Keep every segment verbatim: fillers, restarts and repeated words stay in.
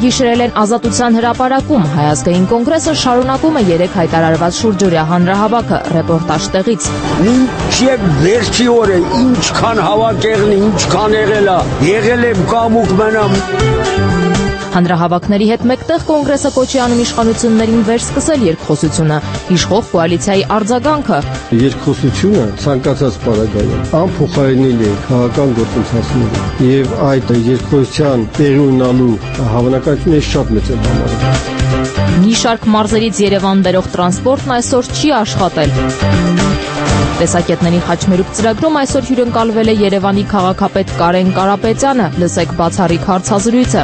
Գիշերել են Ազատության հրապարակում, Հայ ազգային կոնգրեսը շարունակում է երեք հայտարարված շուրջօրյա հանրահավաքը, ռեպորտաժ տեղից։ Մինչև վերջի օրը ինչքան հավաքեղն, ինչքան եղել է, եղել եմ կամուկ մնամ։ Հանրահավաքների հետ մեկտեղ կոնգրեսը կոչ է անում իշխանություններին վերսկսել երկխոսությունը, իշխող կոալիցիայի արձագանքը։ Երկխոսությունը ցանկացած պարագայում անփոխարինելի է քաղաքական գործընթացներում եւ այդ երկխոսության տեղի ունենալու հավանականությունը շատ մեծ է համարվում։ Մի շարք մարզերից Երևան բերող տրանսպորտն այսօր չի աշխատել։ Տեսակետների խաչմերուկ ծրագրում այսօր հյուրընկալվել է Երևանի քաղաքապետ Կարեն Կարապետյանը, լսեք բացառիկ հարցազրույցը։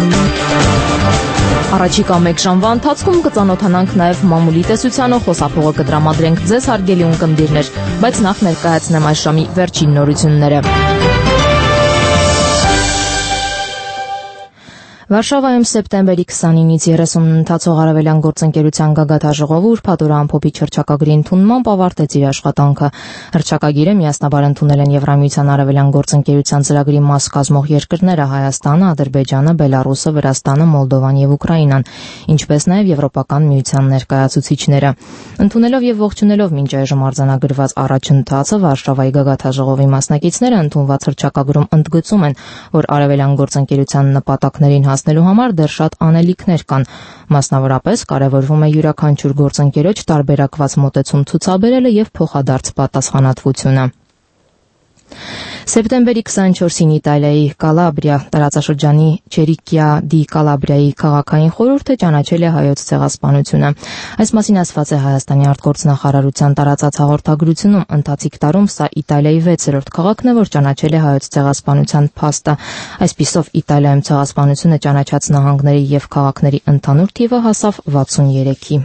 Առաջիկա մեկ ժամվա ընթացքում կծանոթանանք նաև մամուլի տեսությանը, խոսափողը կտրամադրենք ձեզ հարգելի ունկնդիրներ, բայց նախ ներկայացնեմ այս ժամի վերջին նորությունները։ Վարշավայում սեպտեմբերի քսանինից երեսունն ընթացող արևելյան գործընկերության գագաթաժողովը ուրբաթօրը ամփոփիչ հռչակագրի ընդունմամբ ավարտեց իր աշխատանքը։ Հռչակագիրը միասնաբար ընդունել են Եվրամիության արևելյան գործընկերության ծրագրի մաս կազմող երկրները Հայաստանը, Ադրբեջանը, Բելառուսը, Վրաստանը, Մոլդովան եւ Ուկրաինան, ինչպես նաև Եվրոպական միության ներկայացուցիչները։ Ընդունելով եւ ողջունելով մինչ այժմ արձանագրված առաջընթացը, Վարշավայի գագաթաժողովի մասնակիցները ընդունված հռչակագրում ընդգծում են, որ արևելյան գործընկերության նպատակներին հասնելու համար դեռ շատ անելիքներ կան։ Մասնավորապես կարևորվում է յուրաքանչյուր գործընկերոջ տարբերակված մոտեցում ցուցաբերելը եւ փոխադարձ պատասխանատվությունը։ Սեպտեմբերի քսանչորսին Իտալիայի Կալաբրիա տարածաշրջանի Չերիկիա դի Կալաբրիայի քաղաքային խորհուրդը ճանաչել է հայոց ցեղասպանությունը։ Այս մասին ասված է Հայաստանի արտգործնախարարության տարածած հաղորդագրությունում։ Ընթացիկ տարում սա Իտալիայի վեցերորդ քաղաքն է, որ ճանաչել է հայոց ցեղասպանության փաստը։ Այսպիսով Իտալիայում ցեղասպանությունը ճանաչած նահանգների եւ քաղաքների ընդհանուր թիվը հասավ վաթսուներեքի։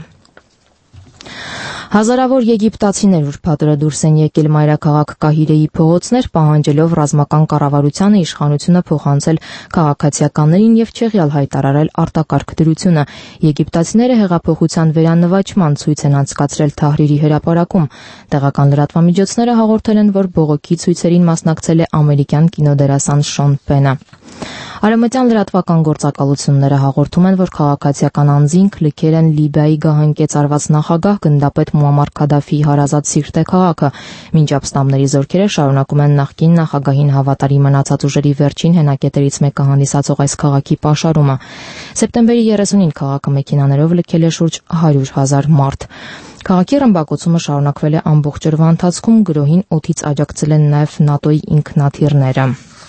Հազարավոր եգիպտացիներ ուրբաթօրը դուրս են եկել մայրաքաղաք Կահիրեի փողոցներ, պահանջելով ռազմական կառավարությանը իշխանությունը փոխանցել քաղաքացիականներին եւ չեղյալ հայտարարել արտակարգ դրությունը։ Եգիպտացիները հեղափոխության վերանվաճման ցույց են անցկացրել Թահրիրի հրապարակում։ Տեղական լրատվամիջոցները հաղորդել են, որ բողոքի ցույցերին մասնակցել է ամերիկյան կինոդերասան Շոն Պենը։ Արևմտյան լրատվական գործակալությունները հաղորդում են, որ քաղաքացիական անձինք լքել են Լիբիայի գահանկեցարված նախագահ գնդապետ Մուամար Քադաֆիի հարազատ Սիրտե քաղաքը, մինչ ապստամբների զորքերը շարունակում են նախկին նախագահին հավատարիմ մնացած ուժերի վերջին հենակետերից մեկը հանդիսացող այս քաղաքի պաշարումը։ Սեպտեմբերի երեսունին քաղաքը մեքենաներով լքել է շուրջ հարյուր հազար մարդ։ Քաղաքի ռմբակոծումը շարունակվել է ամբողջ օրվա ընթացքում, գրոհին օդից աջակցել են նաև ՆԱՏՕ-ի ինքնաթիռները։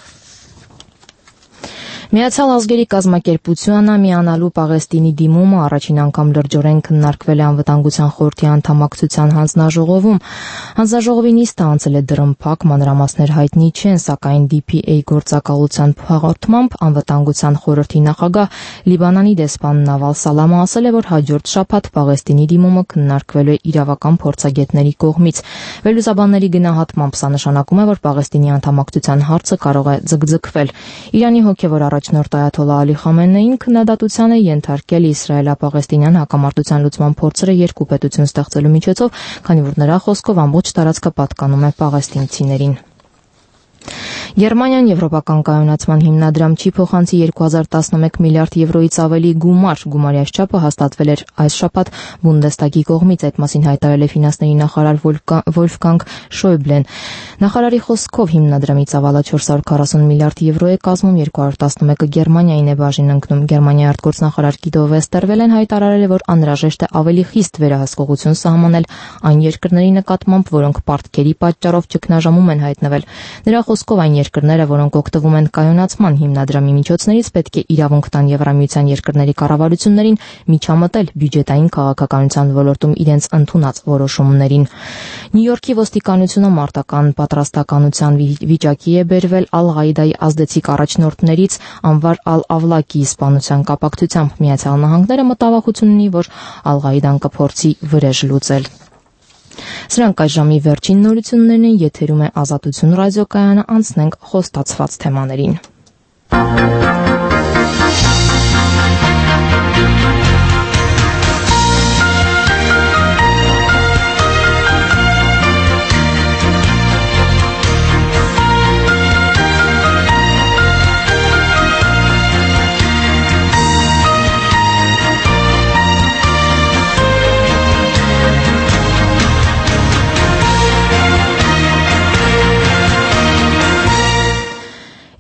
Միացյալ ազգերի կազմակերպությանը միանալու Պաղեստինի դիմումը առաջին անգամ լրջորեն քննարկվել է Անվտանգության խորհրդի անդամակցության հանձնաժողովում։ Հանձնաժողովի նիստը անցել է դռնփակ, մանրամասներ հայտնի չեն, սակայն դի փի էյ գործակալության հաղորդմամբ Անվտանգության խորհրդի նախագահ Լիբանանի դեսպան Նավալ Սալամը ասել է, որ հաջորդ շաբաթ Պաղեստինի դիմումը քննարկվելու է իրավական փորձագետների կողմից։ Վերլուծաբանների գնահատմամբ սա նշանակում է, որ Պաղեստինի անդամակցության հարցը կարող է ձգձգվել։ Իրանի հոգևոր առաջնորդ Այաթոլլահ Ալի Խամենեին քննադատության է ենթարկել իսրայելա-պաղեստինյան հակամարտության լուծման փորձերը երկու պետություն ստեղծելու միջոցով, քանի որ նրա խոսքով ամբողջ տարածքը պատկանում է պաղեստինցիներին։ Գերմանիան եվրոպական կայունացման հիմնադրամ չի փոխանցի երկու հազար տասնմեկ միլիարդ եվրոից ավելի գումար։ Գումարի այս չափը հաստատվել էր այս շաբաթ Բունդեստագի կողմից, այդ մասին հայտարարել է ֆինանսների նախարար Վոլֆգանգ Շոյբլեն։ Նախարարի խոսքով հիմնադրամի ծավալը չորս հարյուր քառասուն միլիարդ եվրո է կազմում, երկու հարյուր տասնմեկը Գերմանիային է բաժին ընկնում։ Գերմանիայի արտգործնախարար Գիդո Վեստերվելեն հայտարարել է, որ անհրաժեշտ է ավելի խիստ վերահսկողություն սահմանել այն երկրների նկատմամբ, որոնք պարտքերի պատճառով ճգնաժամում են հայտնվել։ Նրա խոսքով այն երկրները, որոնք օգտվում են կայունացման հիմնադրամի միջոցներից, պետք է իրավունք տան Եվրամիության երկրների կառավարություններին միջամտել բյուջետային քաղաքականության ոլորտում իրենց ընդունած որոշումներին։ Նյու Յորքի ոստիկանությունը մարտական պատրաստականության վիճակի է բերվել Ալ-Ղաիդայի ազդեցիկ առաջնորդներից Անվար Ալ-Ավլակիի սպանության կապակցությամբ։ Միացյալ Նահանգները մտավախություն ունի, որ Ալ-Ղաիդան կփորձի վրեժ լուծել։ Սրանք այս ժամի վերջին նորություններն են, եթերում է Ազատություն ռադիոկայանը, անցնենք խոստացված թեմաներին։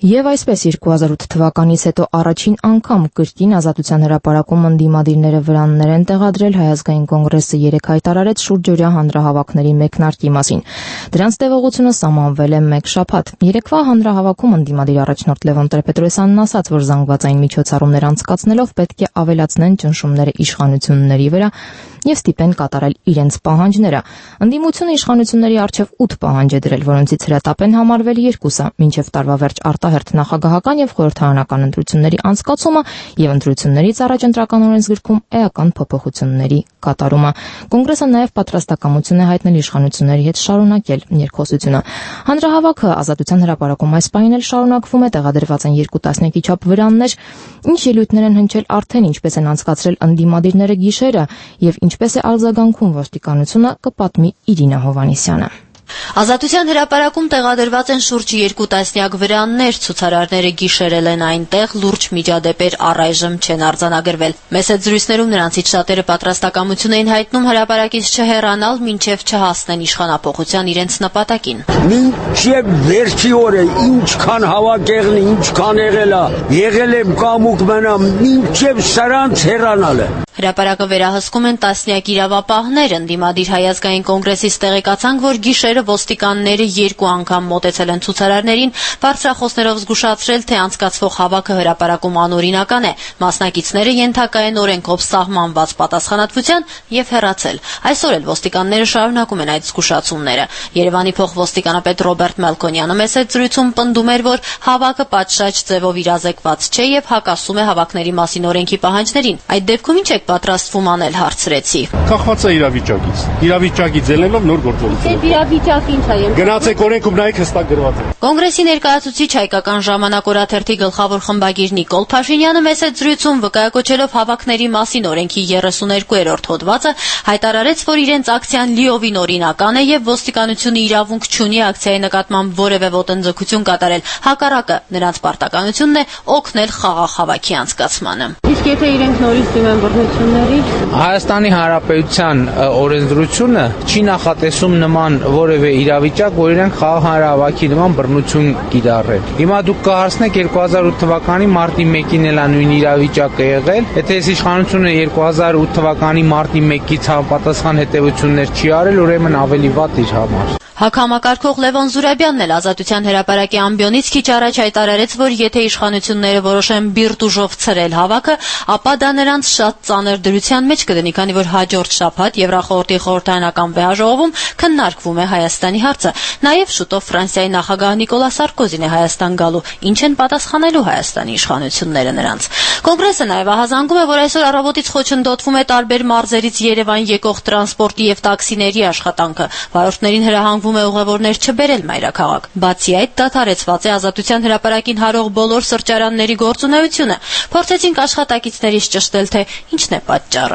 Եվ այսպես երկու հազար ութ թվականից հետո առաջին անգամ կրկին Ազատության հրապարակում ընդդիմադիրները վրաններ են տեղադրել, Հայ ազգային կոնգրեսը երեկ հայտարարեց շուրջօրյա հանրահավաքների մեկնարկի մասին։ Դրանց տևողությունը սահմանվել է մեկ շաբաթ։ Երեկվա հանրահավաքում ընդդիմադիր առաջնորդ Լևոն Տեր-Պետրոսյանն ասաց, որ զանգվածային միջոցառումներ անցկացնելով պետք է ավելացնեն ճնշումները իշխանությունների վրա եւ ստիպեն կատարել իրենց պահանջները։ Ընդդիմությունը իշխանությունների առջեւ ութ պահանջ է դրել, որոնցից հրատապ են համարվել երկուսը՝ մինչեւ տարվա վերջ արտահերթ նախագահական եւ խորհրդարանական ընտրությունների անցկացումը եւ ընտրություններից առաջ ընտրական օրենսգրքում էական փոփոխությունների կատարումը։ Կոնգրեսը նաեւ պատրաստակամություն է հայտնել իշխանությունների հետ շարունակել երկխոսությունը։ Հանրահավաքը Ազատության հրապարակում այս պահին էլ շարունակվում է, տեղադրված են երկու տասնյակի չափ վրաններ, ինչ ելույթներ են հնչել արդեն, ինչպես են անցկացրել ընդդիմադիրները գիշերը եւ ինչպես է արձագանքում ոստիկանությունը, կպատմի Իրինա Հովհաննիսյանը։ Ազատության հրապարակում տեղադրված են շուրջ երկու տասնյակ վրաններ, ցուցարարները գիշերել են այնտեղ, լուրջ միջադեպեր առայժմ չեն արձանագրվել։ Մեծ զրույցներում նրանցից շատերը պատրաստակամություն էին հայտնում հրապարակից չհեռանալ, մինչև չհասնեն իշխանափոխության իրենց նպատակին։ Մինչև վերջի օրը ինչքան հավաք եղնի, ինչքան եղել է, եղել եմ կամուկ մնա, մինչև սրանց հեռանալը։ Հրապարակը վերահսկում են տասնյակ իրավապահներ, ընդդիմադիր Հայ ազգային կոնգրեսից տեղեկացանք, որ գիշերը ոստիկանները երկու անգամ մոտեցել են ցուցարարներին, բարձրախոսներով զգուշացրել, թե անցկացվող հավաքը հրապարակում անօրինական է, մասնակիցները ենթակա են օրենքով սահմանված պատասխանատվության եւ հեռացել։ Այսօր էլ ոստիկանները շարունակում են այդ զգուշացումները։ Երևանի փոխոստիկանապետ Ռոբերտ Մելքոնյանը մեծ զրույցում պնդում էր, որ հավաքը պատշաճ ձևով իրազեկված չէ եւ հակասում է հավաքների մասին օրենքի պահանջներին։ Այդ դեպքում ինչ եք պատրաստվում անել, հարցրեցի։ Կախված է իրավիճակից։ Իրավիճակից ելնելով նոր գործողություն։ Իրավիճակը ինչ է։ Գնացեք օրենքում նայեք, հստակ գրված է։ Կոնգրեսի ներկայացուցիչ Հայկական ժամանակ օրաթերթի գլխավոր խմբագիր Նիկոլ Փաշինյանը մեծ զրույցում վկայակոչելով հավաքների մասին օրենքի երեսուներկուերորդ հոդվածը հայտարարեց, որ իրենց ակցիան լիովին օրինական է եւ ոստիկանությունը իրավունք չունի ակցիայի նկատմամբ որևէ ոտնձգություն կատարել։ Հակառակը նրանց պարտականությունն է օգնել խաղաղ հավաքի անցկացմանը։ Իսկ եթե իրենք նորից դիմեն բռնությունների, Հայաստանի Հանրապետության օրենսդրությունը չի նախատեսում նման որևէ իրավիճակ, որ իրենք խաղաղ հանրահավաքի նման բռնություն կիրառեն։ Հիմա դուք կհարցնեք երկու հազար ութ թվականի մարտի մեկին էլ նույն իրավիճակը եղել, եթե այս իշխանությունը երկու հազար ութ թվականի մարտի մեկից համապատասխան հետևություններ չի արել, ուրեմն ավելի վատ իր համար։ Հակհամակարգող Լևոն Զուրաբյանն էլ Ազատության հրապարակի ամբիոնից քիչ առաջ հայտարարեց, որ եթե իշխանությունները որոշեն բիրտուժով ցրել հավաքը, ապա դա նրանց շատ ծանր դրության մեջ կդնի, քանի որ հաջորդ շաբաթ Եվրախորհրդի խորհրդարանական վեհաժողովում քննարկվում է Հայաստանի հարցը։ Նաև շուտով Ֆրանսիայի նախագահ Նիկոլա Սարկոզին է Հայաստան գալու, ինչ են պատասխանելու Հայաստանի իշխանությունները նրանց։ Կոնգրեսը նաև ահազանգում է, որ այսօր առավոտից խոչընդոտվում է տարբեր մարզերից Երևան եկող տրանսպորտի եւ տաքսիների աշխատանքը։ Վարորդներին հրահանգվում է ուղևորներ չբերել մայրաքաղաք։ Բացի այդ, դադարեցված է Ազատության հրապարակին հարող բոլոր սրճարանների գործունեությունը։ Փորձեցինք աշխատակիցներից ճշտել, թե ինչն է պատճառը։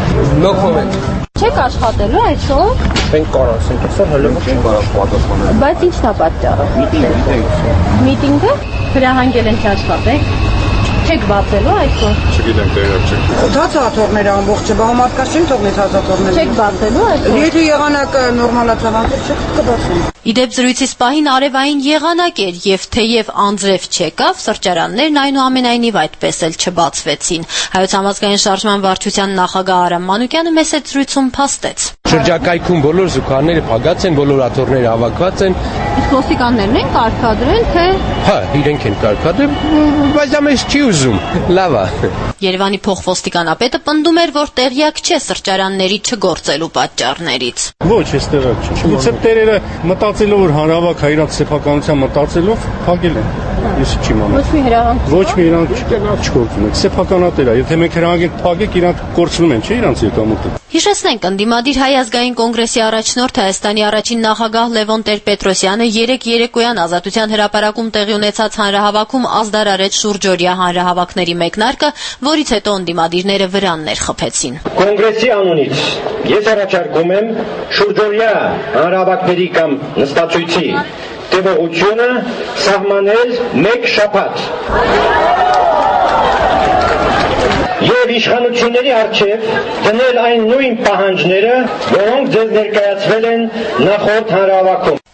չեք աշխատելու այսօր։ Մենք կարասենք, այսօր հələ չենք կարող պատասխանել։ Բայց ի՞նչն է պատճառը։ Միտինգը հրահանգել են չաշխատեք։ Չեք բացելու այսօր։ Չգիտեմ, տեղյակ չեմ։ Դացաթորները ամբողջը, բա մարդկա չեն թողնի դացաթորները։ Չեք բացելու այսօր։ Եթե եղանակը նորմալացավ, անցել կբացեն։ Իդեպ զրույցից պահին արևային եղանակ էր եւ թեև անձրև չեկավ, սրճարաններն այնուամենայնիվ այդպես էլ չբացվեցին։ Հայոց համազգային շարժման վարչության նախագահ Արամ Մանուկյանը մեծ զրույցում փաստեց։ Շրջակայքում բոլոր զուգաները փակած են, բոլոր աթոռները հավաքված են։ Իսկ ոստիկաններն են կարգադրել, թե Հա, իրենք են կարգադրել, բայց դա մեզ չի ուզում։ Լավ է։ Երևանի փոխոստիկանապետը պնդում էր, որ տեղյակ չէ սրճարանների չգործելու պատճառներից։ Ոչ, ես տեղյակ չեմ։ Գուցե տերերը մտածելով, որ հանրահավաք հայրած սեփականության մտածելով փակել են։ Ես չիմանամ։ ոչ մի հրահանգ։ Ոչ մի իրանք չկործում են։ Սեփականատեր է, եթե մենք հրահանգենք փակեք, իրանք կորցնում են, չէ՞ իրանք եկամուտը։ Հիշեցնենք, ընդդիմադիր Հայ ազգային կոնգրեսի առաջնորդ Հայաստանի առաջին նախագահ Լևոն Տեր-Պետրոսյանը երեկ երեկոյան Ազատության հրապարակում տեղի ունեցած հանրահավաքում ազդարարեց շուրջօրյա հանրահավաքների մեկնարկը, որից հետո ընդդիմադիրները վրաններ խփեցին։ Կոնգրեսի անունից ես առաջարկում եմ շուրջօրյա հանրահավաքների կամ նստածույցի տևողությունը սահմանել մեկ շաբաթ։ Եվ իշխանությունների առջև դնել այն նույն պահանջները, որոնք ձեզ ներկայացվել են նախորդ հանրահավաքում։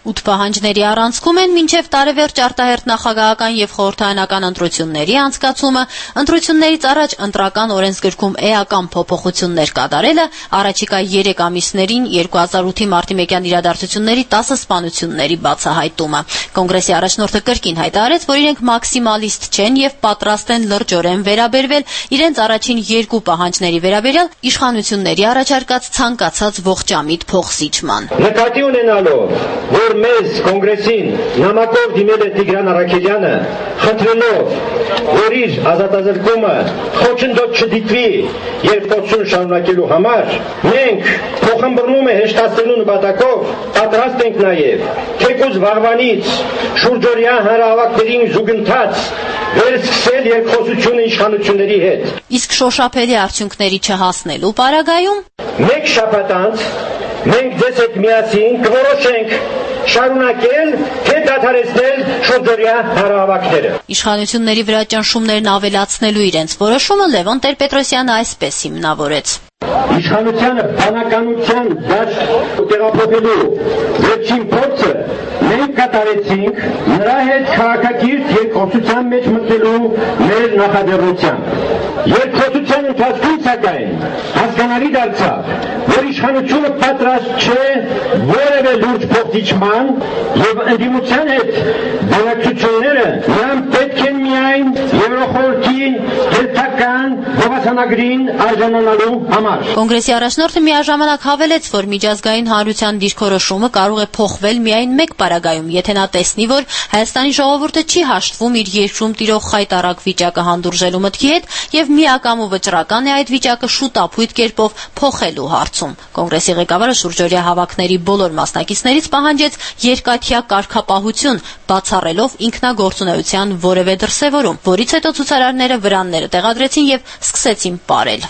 Ութ պահանջների առանցքում են մինչև տարեվերջ արտահերթ նախագահական եւ խորհրդարանական ընտրությունների անցկացումը, ընտրություններից առաջ ընտրական օրենսգրքում էական փոփոխություններ կատարելը, առաջիկա երեք ամիսներին երկու հազար ութի մարտի մեկյան իրադարձությունների տասը սպանությունների բացահայտումը։ Կոնգրեսի առաջնորդը կրկին հայտարարեց, որ իրենք մաքսիմալիստ չեն եւ պատրաստ են լրջորեն վերաբերվել իրենց առաջին երկու պահանջների վերաբերյալ իշխանությունների առաջարկած ցանկացած ողջամիտ փոխզիջման։ Նկատի ունենալով, որ մեզ կոնգրեսին նամակով դիմել է Տիգրան Առաքելյանը, խնդրելով, որ իր ազատազրկումը խոչընդոտ չդիտվի երկխոսություն շարունակելու համար, մենք փոխըմբռնումը հեշտացնելու նպատակով պատրաստ ենք նաև թեկուզ վաղվանից շուրջօրյա հանրահավաքներին զուգընթաց վերսկսել երկխոսությունը իշխանությունների հետ։ Իսկ շոշափելի արդյունքների չհասնելու պարագայում մեկ շաբաթ անց մենք ձեզ հետ միասին կորոշենք շարունակել թե դադարեցնել շուրջօրյա հանրահավաքները։ Իշխանությունների վրա ճնշումներն ավելացնելու իրենց որոշումը Լևոն Տեր-Պետրոսյանը այսպես հիմնավորեց։ Իշխանությանը բանականության դաշտ տեղափոխելու վերջին փորձը մենք կատարեցինք նրա հետ քաղաքակիրթ երկխոսության մեջ մտնելու մեր նախաձեռնությամբ։ Երկխոսության ընթացքում սակայն հասկանալի դարձավ, որ իշխանությունը պատրաստ չէ որևէ լուրջ փոխզիջման եւ ընդդիմության հետ բանակցությունները նրան պետք են միայն Եվրոխորհրդի կենտրոնական գովասանագրին արժանանալու համար։ Կոնգրեսի առաջնորդը միաժամանակ հավելեց, որ միջազգային հանրության դիրքորոշումը կարող է փոխվել միայն մեկ պարագայում, եթե նա տեսնի, որ Հայաստանի ժողովուրդը չի հաշտվում իր երկրում տիրող խայտառակ վիճակը հանդուրժելու մտքի հետ եւ միակամ ու վճռական է այդ վիճակը շուտապույտ կերպով փոխելու հարցում։ Կոնգրեսի ղեկավարը շուրջօրյա հավաքների բոլոր մասնակիցներից պահանջեց երկաթյա կարգապահություն, բացառելով ինքնագործունեության որևէ դրսևորում, որից հետո ցուցարարները վրանները տեղադրեցին եւ սկսեցին պարել։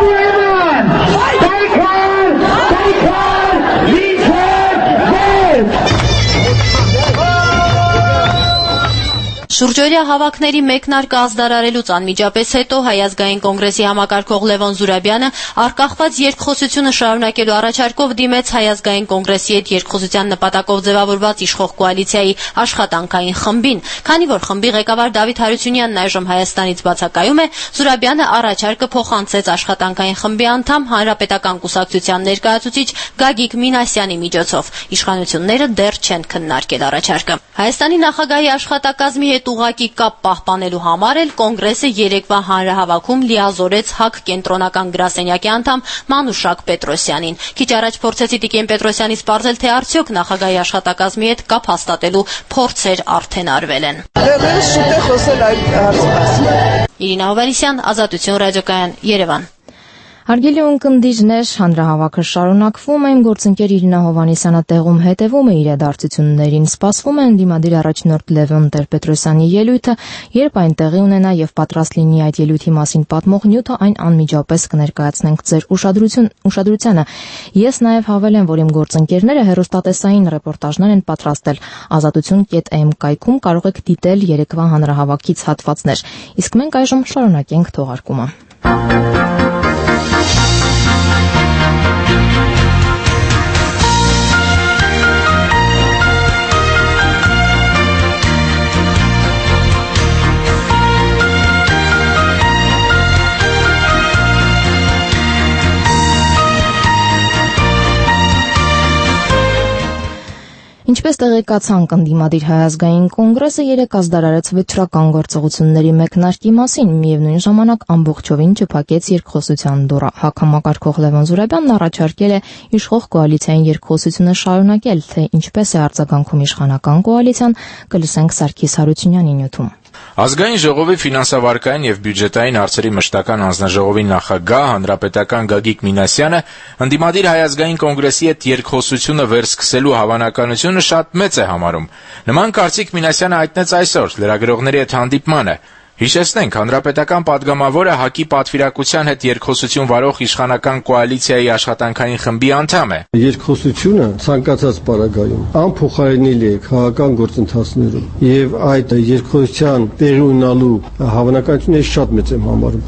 Շուրջօրյա հավաքների մեկնարկը ազդարարելուց անմիջապես հետո Հայ ազգային կոնգրեսի համակարգող Լևոն Զուրաբյանը արկախված երկխոսությունը շարունակելու առաջարկով դիմեց Հայ ազգային կոնգրեսի հետ երկխոսության նպատակով ձևավորված իշխող կոալիցիայի աշխատանքային խմբին։ Քանի որ խմբի ղեկավար Դավիթ Հարությունյանն այժմ Հայաստանից բացակայում է, Զուրաբյանը առաջարկը փոխանցեց աշխատանքային խմբի անդամ Հանրապետական կուսակցության ներկայացուցիչ Գագիկ Մինասյանի միջոցով։ Իշխանությունները դեռ չեն քննարկել առաջարկը։ Հայաստանի նախագահի աշխատակազմի հետ ուղղակի կապ պահպանելու համար էլ կոնգրեսը երեկվա հանրահավաքում լիազորեց ՀԱԿ կենտրոնական գրասենյակի անդամ Մանուշակ Պետրոսյանին։ Քիչ առաջ փորձեցի Տիկին Պետրոսյանից պարզել, թե արդյոք նախագահի աշխատակազմի հետ կապ հաստատելու փորձեր արդեն արվել են։ Իրինա Հովհաննիսյան, Ազատություն ռադիոկայան, Երևան։ Հարգելի ունկնդիրներ, հանրահավաքը շարունակվում է, իմ գործընկեր Իրինա Հովհաննիսյանը տեղում հետևում է իրադարձություններին, սպասվում է ընդդիմադիր առաջնորդ Լևոն Տեր-Պետրոսյանի ելույթը, երբ այն տեղի ունենա եւ պատրաստ լինի այդ ելույթի մասին պատմող նյութը, այն անմիջապես կներկայացնենք ձեր ուշադրությանը։ Ես նաեւ հավելեմ, որ իմ գործընկերները հեռուստատեսային ռեպորտաժներ են պատրաստել ազատություն.am կայքում, կարող եք դիտել երեկվա հանրահավաքից հատվածներ։ Իսկ մենք այժմ շարունակենք թողարկումը։ Ինչպես տեղեկացանք, ընդդիմադիր Հայ ազգային կոնգրեսը երեկ ազդարարեց վճռական գործողությունների մեկնարկի մասին, միևնույն ժամանակ ամբողջովին չփակեց երկխոսության դուռը։ ՀԱԿ համակարգող Լևոն Զուրաբյանն առաջարկել է իշխող կոալիցիային երկխոսությունը շարունակել, թե ինչպես է արձագանքում իշխանական կոալիցիան, կլսենք Սարգիս Հարությունյանի նյութում։ Ազգային ժողովի ֆինանսավարկային եւ բյուջետային հարցերի մշտական հանձնաժողովի նախագահ հանրապետական Գագիկ Մինասյանը ընդդիմադիր Հայ ազգային կոնգրեսի հետ երկխոսությունը վերսկսելու հավանականությունը շատ մեծ է համարում։ Նման կարծիք Մինասյանը հայտնեց այսօր լրագրողների հետ հանդիպմանը։ Հիշեցնենք, հանրապետական падգամավորը ՀԱԿ-ի պատվիրակության հետ երկխոսություն վարող իշխանական կոալիցիայի աշխատանքային խմբի անդամ է։ Երկխոսությունը ցանկացած պարագայում անփոխարինելի է քաղաքական գործընթացներում եւ այդ երկխոսության տեղի ունենալու հավանականությունը շատ մեծ է համարում։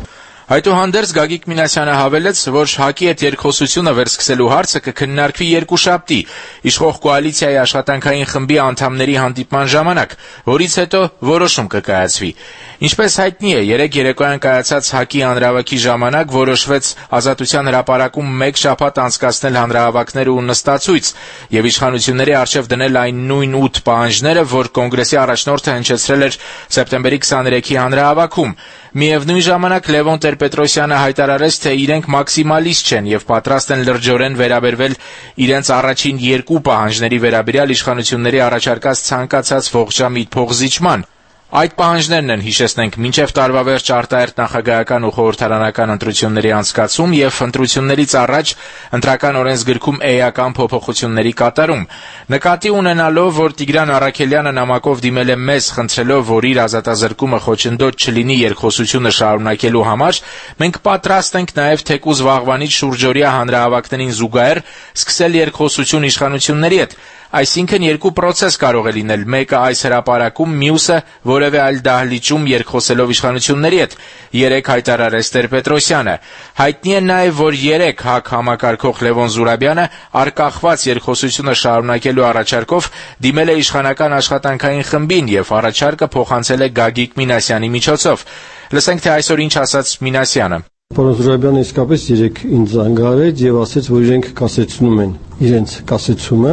Այդուհանդերձ Գագիկ Մինասյանը հավելեց, որ ՀԱԿ-ի հետ երկխոսությունը վերսկսելու հարցը կքննարկվի երկուշաբթի իշխող կոալիցիայի աշխատանքային խմբի անդամների հանդիպման ժամանակ, որից հետո որոշում կկայացվի։ Ինչպես հայտնի է, երեկ երեկոյան կայացած ՀԱԿ-ի հանրահավաքի ժամանակ որոշվեց Ազատության հրապարակում մեկ շաբաթ անցկացնել հանրահավաքներ ու նստացույց եւ իշխանությունների առջեւ դնել այն նույն ութ պահանջները, որ կոնգրեսի առաջնորդը հնչեցրել էր սեպտեմբերի քսաներեքի հանրահավաքում։ Միևնույն ժամանակ Լևոն Տեր-Պետրոսյանը հայտարարեց, թե իրենք մաքսիմալիստ չեն եւ պատրաստ են լրջորեն վերաբերվել իրենց առաջին երկու պահանջների վերաբերյալ իշխանությունների առաջարկած ցանկացած ողջամիտ փոխզիջման։ Այդ պահանջներն են, հիշեցնենք, մինչև տարվա վերջ արտահերթ նախագահական ու խորհրդարանական ընտրությունների անցկացում եւ ընտրություններից առաջ ընտրական օրենսգրքում էական փոփոխությունների կատարում։ Նկատի ունենալով, որ Տիգրան Առաքելյանը նամակով դիմել է մեզ, խնդրելով, որ իր ազատազրկումը խոչընդոտ չլինի երկխոսությունը շարունակելու համար, մենք պատրաստ ենք նաեւ թեկուզ վաղվանից շուրջօրյա հանրահավաքներին զուգահեռ սկսել երկխոսություն իշխանությունների հետ։ Այսինքն երկու պրոցես կարող է լինել, մեկը այս հրապարակում, մյուսը որևէ այլ դահլիճում երկխոսելով իշխանությունների հետ, երեկ հայտարարեց Տեր-Պետրոսյանը։ Հայտնի է նաև, որ երեկ ՀԱԿ համակարգող Լևոն Զուրաբյանը արկախված երկխոսությունը շարունակելու առաջարկով դիմել է իշխանական աշխատանքային խմբին եւ առաջարկը փոխանցել է Գագիկ Մինասյանի միջոցով։ Լսենք, թե այսօր ինչ ասաց Մինասյանը։ Պարոն Զուրաբյանը իսկապես երեկ ինձ զանգարեց եւ ասաց, որ իրենք կասեցնում են իրենց կասեցումը։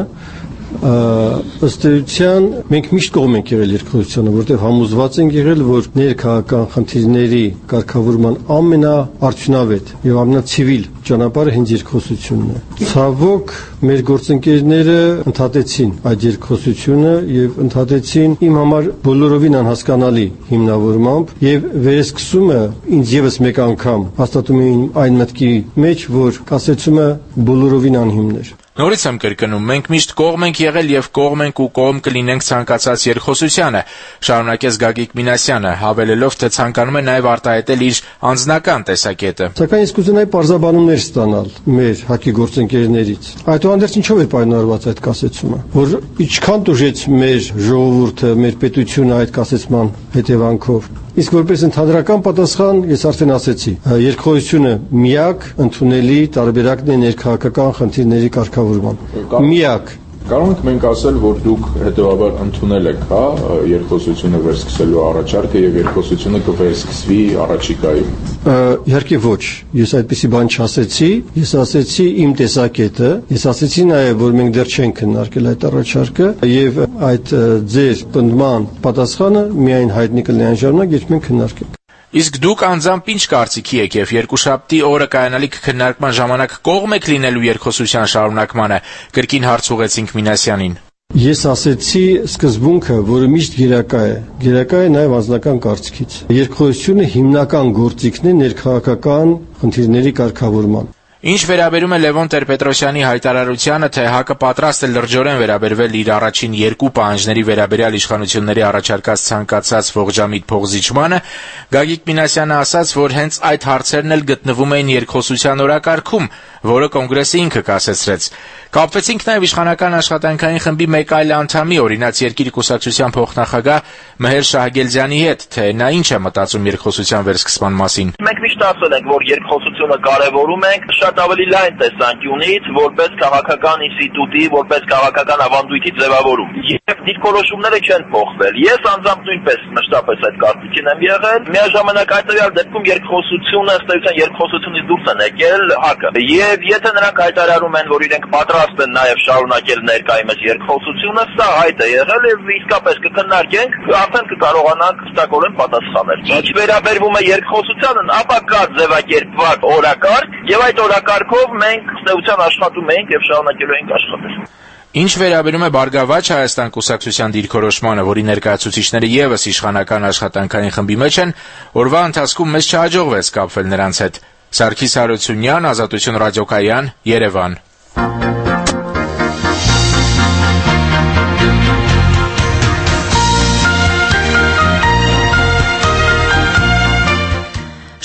Ըստ էության մենք միշտ կողմ ենք եղել երկխոսությանը, որտեղ համոզված ենք եղել, որ ներքաղաքական խնդիրների կարգավորման ամենաարդյունավետ եւ ամենացիվիլ ճանապարհը հենց երկխոսությունն է։ Ցավոք մեր գործընկերները ընդհատեցին այդ երկխոսությունը եւ ընդհատեցին իմ համար բոլորովին անհասկանալի հիմնավորմամբ եւ վերեսկսումը ինձ եւս մեկ անգամ հաստատում էին այն մտքի մեջ, որ կասեցումը բոլորովին անհիմն էր։ Նորից եմ կրկնում, մենք միշտ կողմ ենք եղել եւ կողմ ենք ու կողմ կլինենք ցանկացած երկխոսությանը, շարունակեց Գագիկ Մինասյանը, հավելելով, թե ցանկանում է նաեւ արտահայտել իր անձնական տեսակետը։ Սակայն ես կուզենայի պարզաբանումներ ստանալ մեր ՀԱԿ-ի գործընկերներից։ Այդուհանդերձ ինչով էր պայմանավորված այդ կասեցումը, որ ինչքան տուժեց մեր ժողովուրդը, մեր պետությունը այդ կասեցման հետևանքով։ Իսկ որպես ընդհանրական պատասխան ես արդեն ասեցի, երկխոսությունը միակ ընդունելի տարբերակն է ներքաղաքական խնդիրների կարգավորման։ Միակ։ Կարող ենք մենք ասել, որ դուք հետեւաբար ընդունել եք, հա, երկխոսությունը վերսկսելու առաջարկը եւ երկխոսությունը կվերսկսվի առաջիկայում։ Իհարկե ոչ, ես այդպիսի բան չասեցի, ես ասեցի իմ տեսակետը, ես ասեցի նաեւ, որ մենք դեռ չենք քննարկել այդ առաջարկը եւ այդ ձեր պնդման պատասխանը միայն հայտնի կլինի այն ժամանակ, երբ մենք քննարկենք։ Իսկ դուք անձամբ ինչ կարծիքի եք եւ երկուշաբթի օրը կայանալիք քննարկման ժամանակ կողմ եք լինելու երկխոսության շարունակմանը, կրկին հարց ուղեցինք Մինասյանին։ Ես ասեցի սկզբունքը, որը միշտ գերակա է, գերակա է նաեւ անձնական կարծիքից։ Երկխոսությունը հիմնական գործիքն է ներքաղաքական խնդիրների կարգավորման։ Ինչ վերաբերում է Լևոն Տեր-Պետրոսյանի հայտարարությանը, թե ՀԱԿ-ը պատրաստ է լրջորեն վերաբերվել իր առաջին երկու պահանջների վերաբերյալ իշխանությունների առաջարկած ցանկացած ողջամիտ փոխզիջմանը, Գագիկ Մինասյանը ասաց, որ հենց այդ հարցերն էլ գտնվում էին երկխոսության օրակարգում, որը կոնգրեսը ինքը կասեցրեց։ Կապվեցինք նաև իշխանական աշխատանքային խմբի մեկ այլ անդամի, Օրինաց երկիր կուսակցության փոխնախագահ Մհեր Շահգելձյանի հետ, թե նա ինչ է մտածում երկխոսության վերսկսման մասին։ Մենք միշտ ասել ենք, որ երկխոսությունը կարևորում ենք շատ ավելի լայն տեսանկյունից, որպես քաղաքական ինստիտուտի, որպես քաղաքական ավանդույթի ձևավորում։ Եվ դիրքորոշումները չեն փոխվել։ Ես անձամբ նույնպես մշտապես այդ կարծիքին եմ եղել։ Միաժամանակ այդտեղ դեպքում երկխոսությունը, ըստ էության երկխոսությունից դուրս են եկել ՀԱԿ-ը։ Եվ եթե նրանք հայտարարում են, որ իրենք պատրաստ են նաև շարունակել ներկայումս երկխոսությունը, սա հայտ է եղել եւ իսկապես կքննարկենք, արդեն կկարողանանք հստակորեն պատասխանել։ Ինչ վերաբերվում է երկխոսությանն, ապա կա ձևակերպված օրակարգ եւ այդ օրակարգով մենք ստեյության աշխատում ենք եւ շարունակելու ենք աշխատել։ Ինչ վերաբերում է Բարգավաճ Հայաստան կուսակցության դիրքորոշմանը, որի ներկայացուցիչները եւս իշխանական աշխատանքային խմբի մեջ են, օրվա ընթացքում մեզ չհաջողվեց կապվել նրանց հետ։ Սարգիս Հարությունյան, Ազատություն ռադիոկայան, Երևան։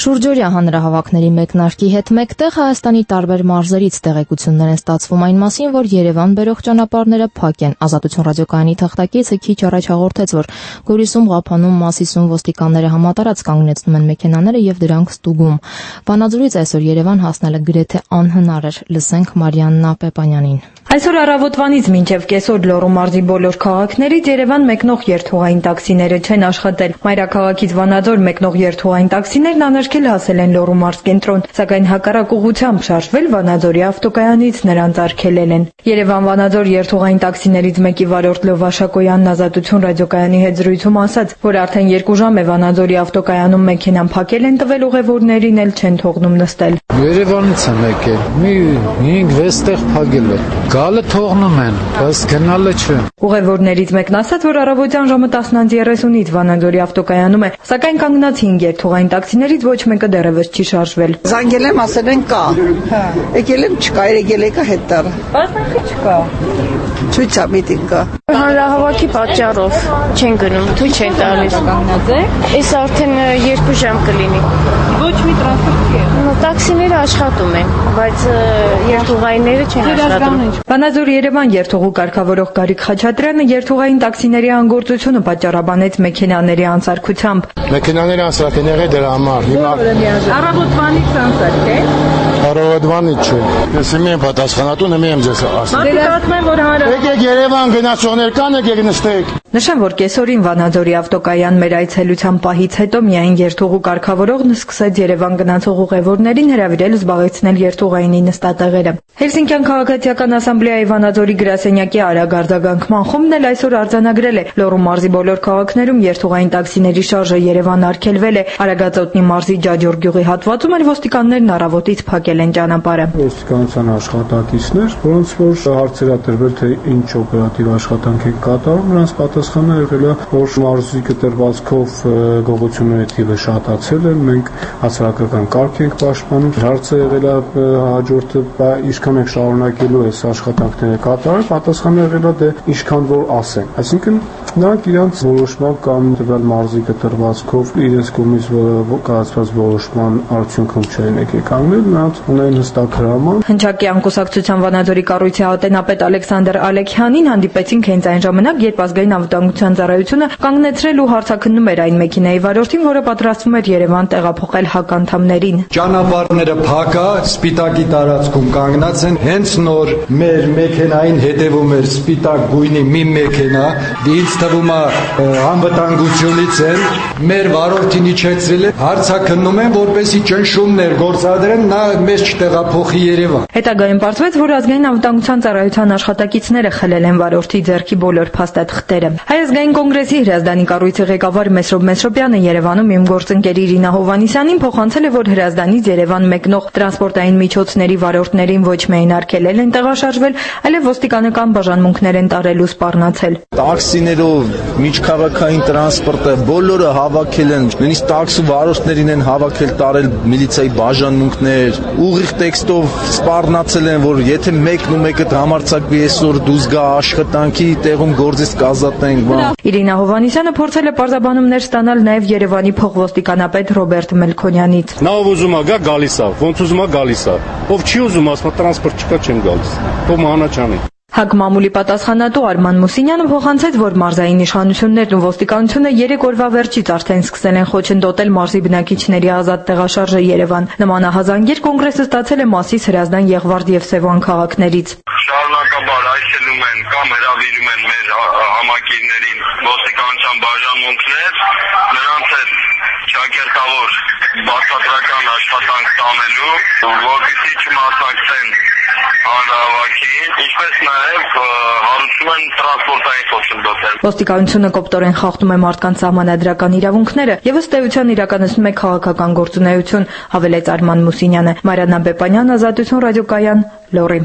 Շուրջօրյա հանրահավաքների մեկնարկի հետ մեկտեղ Հայաստանի տարբեր մարզերից տեղեկություններ են ստացվում այն մասին, որ Երևան բերող ճանապարհները փակ են։ Ազատություն ռադիոկայանի թղթակիցը քիչ առաջ հաղորդեց, որ Գորիսում, Ղափանում, Մասիսում ոստիկանները համատարած կանգնեցնում են մեքենաները եւ դրանք ստուգում։ Վանաձորից այսօր Երևան հասնելը գրեթե անհնար էր։ Լսենք Մարիաննա Պեպանյանին։ Այսօր առավոտվանից մինչև կեսօր Լոռու մարզի բոլոր քաղաքներից Երևան մեկնող երթուղային տաքսիները չեն աշխատել։ Մայրաքաղաքից Վանաձոր մեկնող երթուղային տաքսիներն անարգել հասել են Լոռու մարզ կենտրոն, սակայն հակառակ ուղղությամբ շարժվել Վանաձորի ավտոկայանից նրանց արգելել են։ Երևան-Վանաձոր երթուղային տաքսիներից մեկի վարորդ Լով Աշակոյանն Ազատություն ռադիոկայանի հետ զրույցում ասաց, որ արդեն երկու ժամ է Վանաձորի ավտոկայանում մեքենան փակել են տվել, ուղևորներին էլ չեն թողնում նստել։ Երևանից եմ եկել, մի հինգ-վեց տեղ փակել է։ Գալը թողնում են, բայց գնալը չէ։ Ուղևորներից մեկն ասաց, որ առավոտյան ժամը տասն երեսունից Վանաձորի ավտոկայանում է, սակայն կանգնացին երթուղային տաքսիներից ոչ մեկը դեռևս չի շարժվել։ Զանգել եմ, ասել են կա։ Եկել եմ չկա, եկել եկա հետ տար։ Բայց նախի չկա։ Ցույց է միտինգ կա։ Հանրահավաքի պատճառով չեն գնում, թույլ չեն տալիս կանգնած է։ Այս արդեն երկու ժամ կլինի։ Ոչ մի տրանսպորտ չի։ Տաքսիները աշխատում են, բայց երթուղայինները չեն աշխատում։ Վանաձոր-Երևան երթուղու կարգավորող Գարիկ Խաչատրյանը երթուղային տաքսիների անգործությունը պատճառաբանեց մեքենաների անսարքությամբ։ Մեքենաների անսարք են եղել դրա համար։ Հիմա Առավոտվանից անսարք է։ Առավոտվանից չէ։ Ես մի եմ պատասխանատու, նմի եմ ձեզ ասել։ Դերասում եմ, որ հանրահավաք։ Եկեք Երևան գնացողներ կան, եկեք նստեք։ Նշեմ, որ կեսօրին Վանաձորի ավտոկայան մեր այցելության պահից հետո միայն երթուղու կարգավորողն սկսեց Երևան գնացող ուղևորներին հրավիրել զբաղեցնել երթուղայինի նստատեղերը։ Հելսինկյան քաղաքացիական ասամբլեայի Վանաձորի գրասենյակի արագ արձագանքման խումբն էլ այսօր արձանագրել է Լոռու մարզի բոլոր քաղաքներում երթուղային տաքսիների շարժը Երևան արգելվել է։ Արագածոտնի մարզի Ջաջոր գյուղի հատվածում էլ ոստիկաններն առավոտից փակել են ճանապարհը։ Ոստիկանության աշխատակիցներ, որոնց որ հարցեր ա տրվել, թե ինչ օպերատիվ աշխատանք են կատարում, նրանց պատասխանը եղել է, որ մարզի կտրվածքով գողությունների թիվը շատացել է, մենք հասարակական կարգ ենք պաշտպանում։ Հարցը եղել է հաջորդը, ինչքան եք շարունակելու այս աշխատանքները կատարել, պատասխանը եղել է դե ինչքան որ ասեն։ Այսինքն նրանք իրենց որոշմամբ կամ տվյալ մարզի կտրվածքով իրենց կողմից կայացված որոշման արդյունքում չեն եկել կանգնել, նրանց ունեն հստակ հրաման։ Հնչակի անկուսակցության Վանաձորի կառույցի ատենապետ Ալեքսանդր Ալեքյանին հանդիպեցինք հենց այն ժամանակ, երբ ազգային անվտանգության ծառայությունը կանգնեցրել ու հարցաքննում էր այն մեքենայի վարորդին, որը պատրաստվում էր Երևան տեղափոխել հականդամներին։ Ճանապարհները փակա, սպիտակի տարածքում կանգնած են, հենց նոր մեր մեքենային հետևում էր սպիտակ գույնի մի մեքենա, ինձ թվում է անվտանգությունից են, մեր վարորդին իջեցրել է, հարցաքննում են, որպեսզի ճնշումներ գործադրեն, նա մեզ չտեղափոխի Երևան։ Հետագայում պարզվեց, որ ազգային անվտանգության ծառայության աշխատակիցները խլել են վարորդի ձեռքի բոլոր փաստաթղթերը։ Հայ ազգային կոնգրեսի Հրազդանի կառույցի ղեկավար Մեսրոբ Մեսրոպյանը Երևանում իմ գործընկեր Իրինա Հովհաննիսյանին փոխանցել է, որ Հրազդանից Երևան մեկնող տրանսպորտային միջոցների վարորդներին ոչ միայն արգելել են տեղաշարժվել, այլև ոստիկանական բաժանմունքներ են տարել ու սպառնացել։ Տաքսիներով միջքաղաքային տրանսպորտը բոլորը հավաքել են, նույնիսկ տաքսի վարորդներին են հավաքել, տարել միլիցիայի բաժանմունքներ, ուղիղ տեքստով սպառնացել են, որ եթե մեկն ու մեկը համարձակվի այսօր դուրս գա աշխատանքի տեղում գործից կազատենք։ Իրինա Հովհաննիսյանը փորձել է պարզաբանումներ ստանալ նաև Երևանի փոխոստիկանապետ Ռոբերտ Մելքոնյանից։ Նա ով ուզում է գա գալիս է, ոնց ուզում է գալիս է։ Ով չի ուզում, ասում է տրանսպորտ չկա, չեմ գալիս։ Ո՞վ մանաչանի։ ՀԱԿ մամուլի պատասխանատու Արման Մուսինյանը փոխանցեց, որ մարզային իշխանություններն ու ոստիկանությունը երեք օրվա վերջից արդեն սկսել են խոչընդոտել մարզի բնակիչների ազատ տեղաշարժը Երևան։ Նման ահազանգեր կոնգրեսը ստացել է Մասիս, Հրազդան, Եղվարդ եւ Սևան քաղաքներից։ Շարունակաբար այցելում են կամ հրավիրում են մեր համակիրներին ոստիկանության բաժանմունքներ, նրանց հետ ճակերտավոր բացատրական աշխատանք տանելու, որպեսզի չմասնակցեն հանրահավաքին, ինչպես նաև հարուցում են տրանսպորտային խոչընդոտներ։ Ոստիկանությունը կոպտորեն խախտում է մարդկանց սահմանադրական իրավունքները եւ ըստ էության իրականացնում է քաղաքական գործունեություն, հավելեց Արման Մուսինյանը։ Մարիաննա Պեպանյան, Ազատություն ռադիոկայան, Լոռի։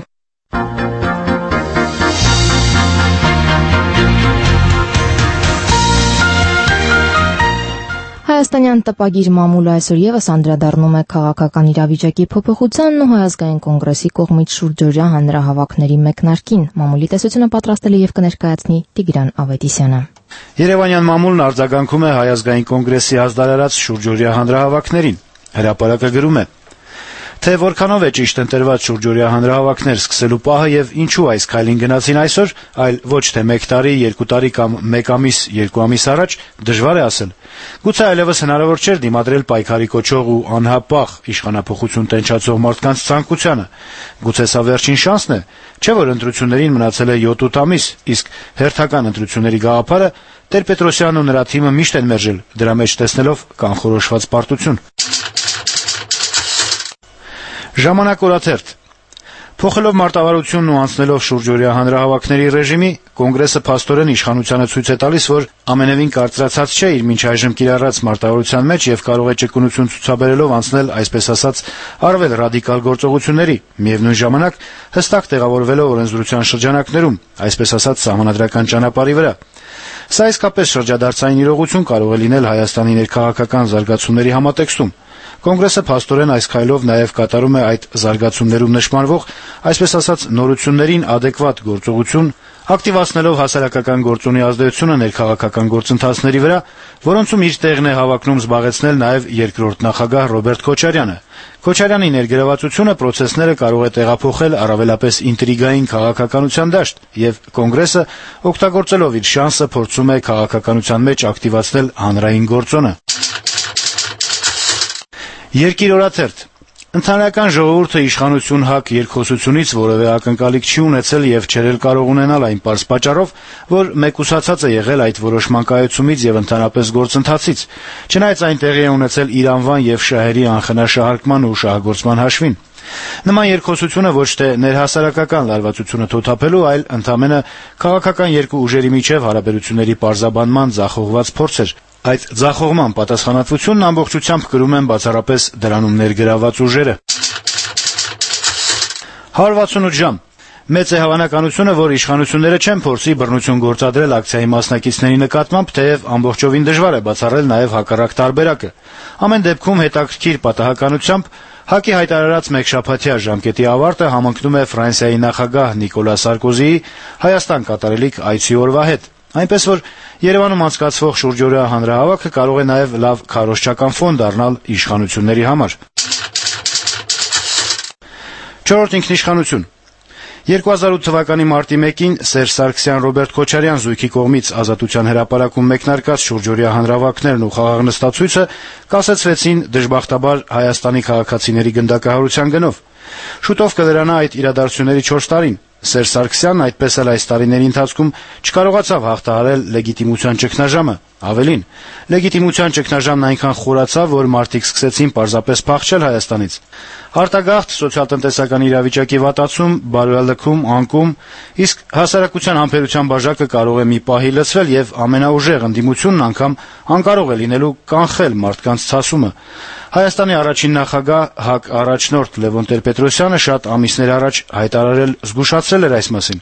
Հայաստանյան տպագիր մամուլը այսօր եւս անդրադառնում է քաղաքական իրավիճակի փոփոխությանն ու Հայ ազգային կոնգրեսի կողմից շուրջօրյա հանրահավաքների մեկնարկին։ Մամուլի տեսությունը պատրաստել է եւ կներկայացնի Տիգրան Ավետիսյանը։ Երևանյան մամուլն արձագանքում է Հայ ազգային կոնգրեսի ազդարարած շուրջօրյա հանրահավաքներին։ Հրապարակը գրում է. Թե որքանով է ճիշտ ընտրված շուրջօրյա հանրահավաքներ սկսելու պահը եւ ինչու այս քայլին գնացին այսօր, այլ ոչ թե մեկ տարի, երկու տարի կամ մեկ ամիս, երկու ամիս առաջ, դժվար է ասել։ Գուցե այլևս հնարավոր չէր դիմադրել պայքարի կոչող ու անհապաղ իշխանափոխություն տենչացող մարդկանց ցանկությանը։ Գուցե սա վերջին շանսն է, չէ՞ որ ընտրություններին մնացել է յոթ-ութ ամիս, իսկ հերթական ընտրությունների գաղափարը Տեր-Պետրոսյանն ու նրա թիմը միշտ են մերժել, դրա մեջ տեսնելով կանխորոշված պարտություն։ Ժամանակ օրաթերթ. Փոխելով մարտավարությունն ու անցնելով շուրջօրյա հանրահավաքների ռեժիմի, կոնգրեսը փաստորեն իշխանությանը ցույց է տալիս, որ ամենևին կարծրացած չէ իր մինչ այժմ կիրառած մարտավարության մեջ եւ կարող է ճկունություն ցուցաբերելով անցնել, այսպես ասած, առավել ռադիկալ գործողությունների, միևնույն ժամանակ հստակ տեղավորվելով օրենսդրության շրջանակներում, այսպես ասած, սահմանադրական ճանապարհի վրա։ Սա իսկապես շրջադարձային իրողություն կարող է լինել Հայաստանի ներքաղաքական զարգացումների համատեքստում։ Կոնգրեսը փաստորեն այս քայլով նաև կատարում է այդ զարգացումներում նշмарվող, այսպես ասած, նորություններին ադեկվատ գործողություն, ակտիվացնելով հասարակական գործունի ազդեցությունը ներքաղաքական գործընթացների վրա, որոնցում իր տեղն է հավակնում զբաղեցնել նաև երկրորդ նախագահ Ռոբերտ Քոչարյանը։ Քոչարյանի ներգրավվածությունը process-ները կարող է տեղափոխել առավելապես ինտրիգային քաղաքականության դաշտ, եւ կոնգրեսը, օգտագործելով իր շանսը, փորձում է քաղաքականության մեջ ակտիվացնել հանրային գործոնը։ Երկիր օրաթերթ. Ընդհանրական ժողովուրդը իշխանություն հակ երկխոսությունից որևէ ակնկալիք չի ունեցել եւ չերել կարող ունենալ այն պարզ պատճառով, որ մեկուսացած է եղել այդ որոշման կայացումից եւ ընդհանրապես գործընթացից, չնայած այն տեղի է ունեցել իր անվան եւ շահերի անխնաշահարկման ու շահագործման հաշվին։ Նման երկխոսությունը ոչ թե ներհասարակական լարվածությունը թոթափելու, այլ ընդամենը քաղաքական երկու ուժերի միջև հարաբերությունների պարզաբանման ձախողված փորձ էր։ Այդ ձախողման պատասխանատվությունն ամբողջությամբ կրում են բացառապես դրանում ներգրավված ուժերը։ հարյուր վաթսունութ ժամ. Մեծ է հավանականությունը, որ իշխանությունները չեն փորձի բռնություն գործադրել ակցիայի մասնակիցների նկատմամբ, թեև ամբողջովին դժվար է բացառել նաև հակառակ տարբերակը։ Ամեն դեպքում հետաքրքիր պատահականությամբ ՀԱԿ-ի հայտարարած մեկշաբաթյա ժամկետի ավարտը համընկնում է Ֆրանսիայի նախագահ Նիկոլա Սարկոզիի Հայաստան կատարելիք այցի օրվա հետ։ Այնպես որ Երևանում անցկացվող շուրջօրյա հանրահավաքը կարող է նաև լավ քարոզչական ֆոն դառնալ իշխանությունների համար։ Չորրորդ ինքնիշխանություն. երկու հազար ութ թվականի մարտի մեկին Սերժ Սարգսյան-Ռոբերտ Քոչարյան զույգի կողմից Ազատության հրապարակում մեկնարկած շուրջօրյա հանրահավաքներն ու խաղաղնստացույցը կասեցվեցին դժբախտաբար Հայաստանի քաղաքացիների գնդակահարության գնով։ Շուտով կվերանա այդ իրադարձությունների չորս տարին։ Սերժ Սարգսյանն այդպես էլ այս տարիների ընթացքում չկարողացավ հաղթահարել լեգիտիմության ճգնաժամը։ Ավելին, լեգիտիմության ճգնաժամն այնքան խորացավ, որ մարդիկ սկսեցին պարզապես փախչել Հայաստանից։ Արտագաղթ, սոցիալ-տնտեսական իրավիճակի վատացում, բարոյալքում, անկում, իսկ հասարակության համբերության բաժակը կարող է մի պահի լցվել եւ ամենաուժեղ ընդդիմությունն անգամ անկարող է լինելու կանխել մարդկանց ցասումը։ Հայաստանի առաջին նախագահ ՀԱԿ առաջնորդ Լևոն Տեր-Պետրոսյանը շատ ամիսներ առաջ հայտարարել զգուշացրել էր այս մասին։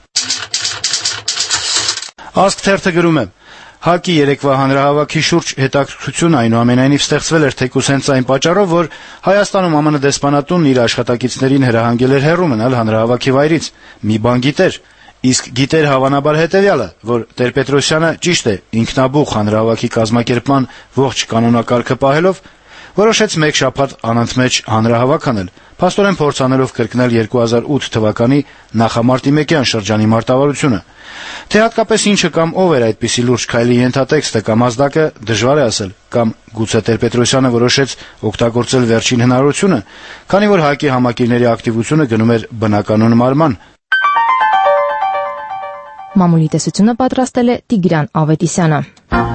Ազգ թերթը գրում է. ՀԱԿ-ի երեկվա հանրահավաքի շուրջ հետաքրքրություն այնուամենայնիվ ստեղծվել էր թեկուզ հենց այն պատճառով, որ Հայաստանում ԱՄՆ դեսպանատունն իր աշխատակիցներին հրահանգել էր հեռու մնալ հանրահավաքի վայրից։ Մի բան գիտեր, իսկ գիտեր հավանաբար հետեւյալը, որ Տեր-Պետրոսյանը ճիշտ է, ինքնաբուխ հանրահավաքի կազմակերպման ողջ կանոնակարգը պահելով որոշեց մեկ շաբաթ անընդմեջ հանրահավաք անել, փաստորեն փորձ անելով կրկնել երկու հազար ութ թվականի նախամարտի մեկյան շրջանի մարտավարությունը։ Թե հատկապես ինչը կամ ով էր այդպիսի լուրջ քայլի ենթատեքստը կամ ազդակը, դժվար է ասել, կամ գուցե Տեր-Պետրոսյանը որոշեց օգտագործել վերջին հնարավորությունը, քանի որ ՀԱԿ-ի համակիրների ակտիվությունը գնում էր բնականոն մարման։ Մամուլի տեսությունը պատրաստել է Տիգրան Ավետիսյանը։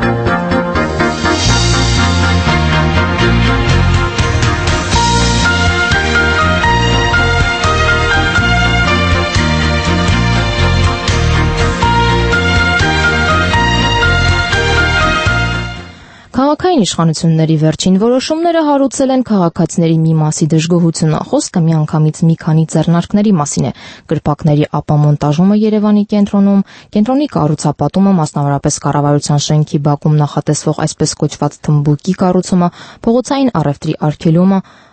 Քաղաքային իշխանությունների վերջին որոշումները հարուցել են քաղաքացիների մի մասի դժգոհությունը։ Խոսքը միանգամից մի քանի ձեռնարկների մասին է՝ կրպակների ապամոնտաժումը Երևանի կենտրոնում, կենտրոնի կառուցապատումը, մասնավորապես կառավարության շենքի բակում նախատեսվող այսպես կոչված թմբուկի կառուցումը, փողոցային առևտրի արգելումը,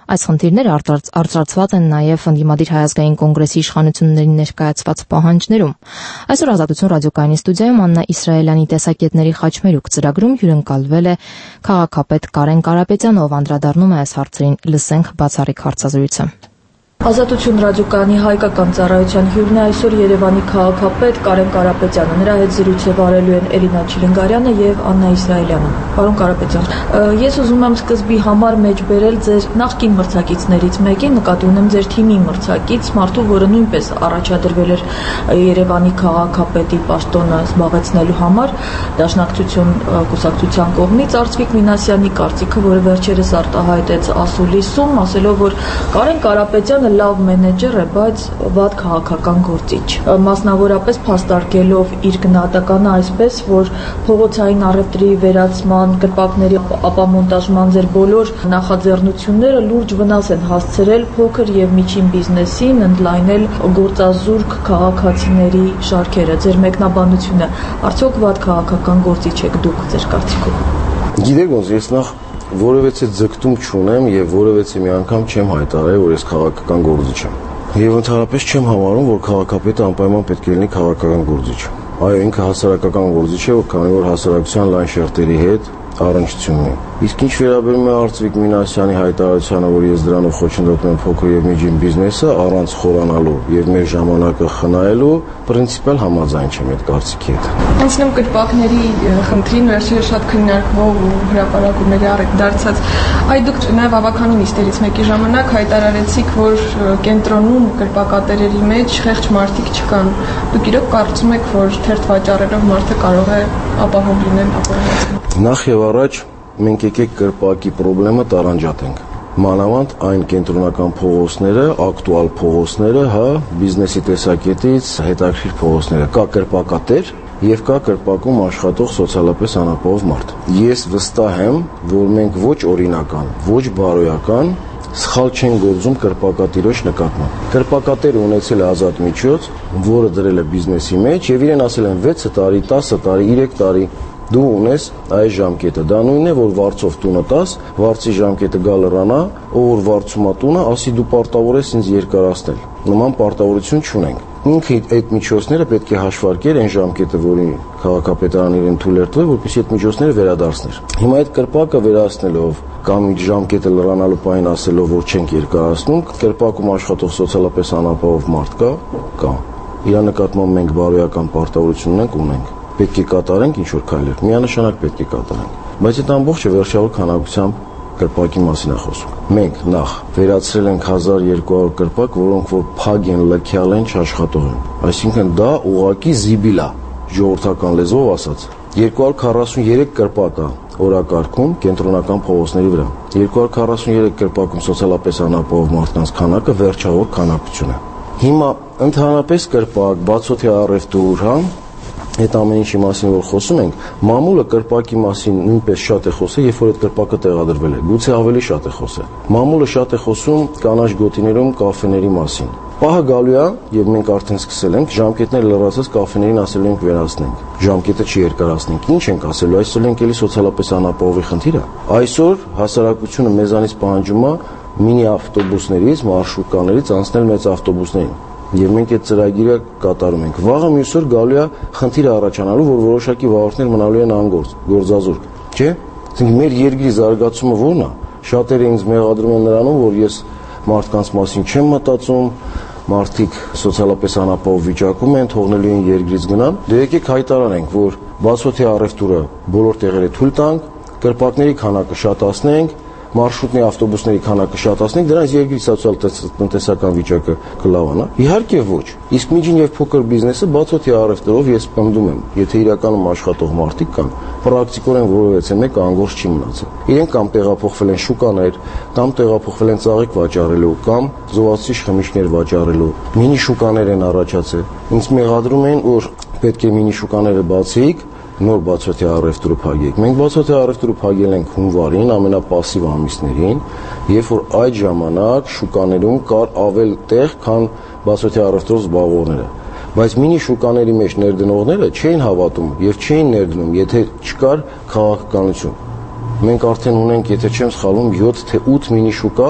Այս խնդիրները արծարծված են նաև ընդդիմադիր հայազգային կոնգրեսի իշխանություններին ներկայացված պահանջներում։ Այսօր Ազատություն ռադիոկայանի ստուդիայում Աննա Իսրայելյանի տեսակետների խաչմերուկ ծրագրում հյուրընկալվել է քաղաքապետ Կարեն Կարապետյանը, ով անդրադառնում է այս հարցերին։ Լսենք բացառիկ հարցազրույցը։ Ազատություն ռադիոկայանի հայկական ծառայության հյուրն է այսօր Երևանի քաղաքապետ Կարեն Կարապետյանը։ Նրա հետ զրույց վարելու են Էլինա Չիլինգարյանը եւ Աննա Իսրայելյանը։ Պարոն Կարապետյան, ես ուզում եմ սկզբի համար մեջբերել ձեր նախկին մրցակիցներից մեկին, նկատի ունեմ ձեր թիմի մրցակից, մարդու, որը նույնպես առաջադրվել էր Երևանի քաղաքապետի պաշտոնը զբաղեցնելու համար, Դաշնակցություն կուսակցության կողմից Արծվիկ Մինասյանի կարծիքը, որը վերջերս արտահայտեց Ասուլիսում, ասելով, որ Կարեն Կարապետյանը լավ մենեջեր է, բայց վատ քաղաքական գործիչ, մասնավորապես փաստարկելով իր գնահատականը այսպես, որ փողոցային առևտրի վերացման, կրպակների ապամոնտաժման ձեր բոլոր նախաձեռնությունները լուրջ վնաս են հասցրել փոքր եւ միջին բիզնեսին, ընդլայնել գործազուրկ քաղաքացիների շարքերը։ Ձեր մեկնաբանությունը, արդյոք վատ քաղաքական գործիչ եք դուք ձեր կարծիքով։ Գիտեք ոնց, ես նախ որևէ ձգտում չունեմ եւ որևէ մի անգամ չեմ հայտարարել, որ ես քաղաքական գործիչ եմ։ Եվ ընդհանրապես չեմ համարում, որ քաղաքապետը անպայման պետք է լինի քաղաքական գործիչ։ Այո, ինքը հասարակական գործիչ է, քանի որ հասարակության լայն շերտերի հետ առնչություն ունի։ Իսկ ինչ վերաբերում է Արծվիկ Մինասյանի հայտարարությանը, որ ես դրանով խոչընդոտում եմ փոքր եւ միջին բիզնեսը առանց խորանալու եւ մեր ժամանակը խնայելու, պրինցիպալ համաձայն չեմ այդ կարծիքի հետ։ Անցնում կրպակների խնդրին վերջերս շատ քննարկվող ու հրապարակումների առիթ դարձած, այ դուք նաեւ ավականու նիստերից մեկի ժամանակ հայտարարեցիք, որ կենտրոնում կրպակատերերի մեջ խեղճ մարդիկ չկան։ Դուք իրոք կարծում եք, որ թերթ վաճառելով մարդը կարող է ապահով լինել ապահովվածք։ Նախ եւ առաջ մենք եկեք կրպակի խնդրեմը տարանջատենք։ Մանավանդ այն կենտրոնական փողոցները, ակտուալ փողոցները, հա, բիզնեսի տեսակետից հետաքրքիր փողոցները։ Կա կրպակատեր եւ կա կրպակում աշխատող սոցիալապես անապահով մարդ։ Ես վստահ եմ, որ մենք ոչ օրինական, ոչ բարոյական սխալ չեն գործում կրպակատիրոջ նկատմամբ։ Կրպակատերը ունեցել է ազատ միջոց, որը դրել է բիզնեսի մեջ եւ իրեն ասել են վեց տարի, տասը տարի, երեք տարի դու ունես այս ժամկետը։ Դա նույնն է, որ վարձով տունը տաս, վարձի ժամկետը գա լրանա, ով որ վարձում է տունը, ասի դու պարտավոր ես ինձ երկարացնել։ Նման պարտավորություն չունենք։ Ինքը այդ միջոցները պետք է հաշվարկեր այն ժամկետը, որին քաղաքապետարան իրեն թույլ էր տվել, որպեսզի այդ միջոցները վերադարձներ։ Հիմա այդ կրպակը վերացնելով կամ ժամկետը լրանալու պահին ասելով, որ չենք երկարացնում, կրպակում աշխատող սոցիալապես անապահով մարդ կա, կա։ Իրա նկատմամբ մենք բարոյական պարտավորություն ունենք, ունենք։ Պետք է կատարենք ինչ-որ քայլեր, միանշանակ պետք է կատարենք։ Բայց այդ ամբողջը վերջավոր քանակությամբ կրպակի մասին է խոսում։ Մենք նախ վերացրել ենք հազար երկու հարյուր կրպակ, որոնք որ փակ են, լքյալ են, չաշխատող են։ Այսինքն դա ուղղակի զիբիլ է, ժողովրդական լեզվով ասած։ երկու հարյուր քառասուններեք կրպակ է օրակարգում կենտրոնական փողոցների վրա։ երկու հարյուր քառասուններեք կրպակում սոցիալապես անապահով մարդկանց քանակը վերջավոր քանակություն է։ Հիմա ընդհանրապես կրպակ, բացօթյա առևտուր, հա, այդ ամեն ինչի մասին որ խոսում ենք, մամուլը կրպակի մասին նույնպես շատ է խոսել, երբ որ այդ կրպակը տեղադրվել է, գուցե ավելի շատ է խոսել։ Մամուլը շատ է խոսում կանաչ գոտիներում կաֆեների մասին։ Պահը գալու է, եւ մենք արդեն սկսել ենք, ժամկետները լրացած կաֆեներին ասելու ենք վերացնենք։ Ժամկետը չի երկարացնենք։ Ինչ ենք ասելու, այսօր ենք էլի սոցիալապես անապահովի խնդիրը։ Այսօր հասարակությունը մեզանից պահանջում է մինի ավտոբուսներից, մարշրուտկաներից անցնել մեծ ավտոբուսներին։ Եվ մենք այդ ծրագիրը կատարում ենք։ Վաղը մյուս օր գալու է խնդիրը առաջանալու, որ որոշակի վարորդներ մնալու են անգործ, գործազուրկ, չէ՞։ Այսինքն մեր երկրի զարգացումը ո՞րն է։ Շատերը ինձ մեղադրում են նրանում, որ ես մարդկանց մասին չեմ մտածում, մարդիկ սոցիալապես անապահով վիճակում են, թողնելու են երկրից գնան։ Դե եկեք հայտարարենք, որ բացօթյա առևտուրը բոլոր տեղերը թույլ տանք, կրպակների քանակը շատացնենք, մարշրուտների ավտոբուսների քանակը շատացնենք, դրանից երկրի սոցիալ-տնտեսական վիճակը կլավանա։ Իհարկե ոչ։ Իսկ միջին եւ փոքր բիզնեսը բացօթյա առևտրով ես պնդում եմ, եթե իրականում աշխատող մարդիկ կան, պրակտիկորեն որևէ մեկ անգործ չի մնացել։ Իրենք կամ տեղափոխվել են շուկաներ, կամ տեղափոխվել են ծաղիկ վաճառելու, կամ զովացուցիչ խմիչքներ վաճառելու։ Մինի շուկաներ են առաջացել։ Ինձ մեղադրում են, որ պետք է մինի շուկաները բացեիք, նոր բացօթյա առևտուրը փակենք։ Մենք բացօթյա առևտուրը փակել ենք հունվարին, ամենապասիվ ամիսներին, երբ որ այդ ժամանակ շուկաներում կար ավել տեղ, քան բացօթյա առևտրով զբաղվողները։ Բայց մինի շուկաների մեջ ներդնողները չէին հավատում եւ չէին ներդնում, եթե չկար քաղաքականություն։ Մենք արդեն ունենք, եթե չեմ սխալվում, յոթ թե ութ մինի շուկա,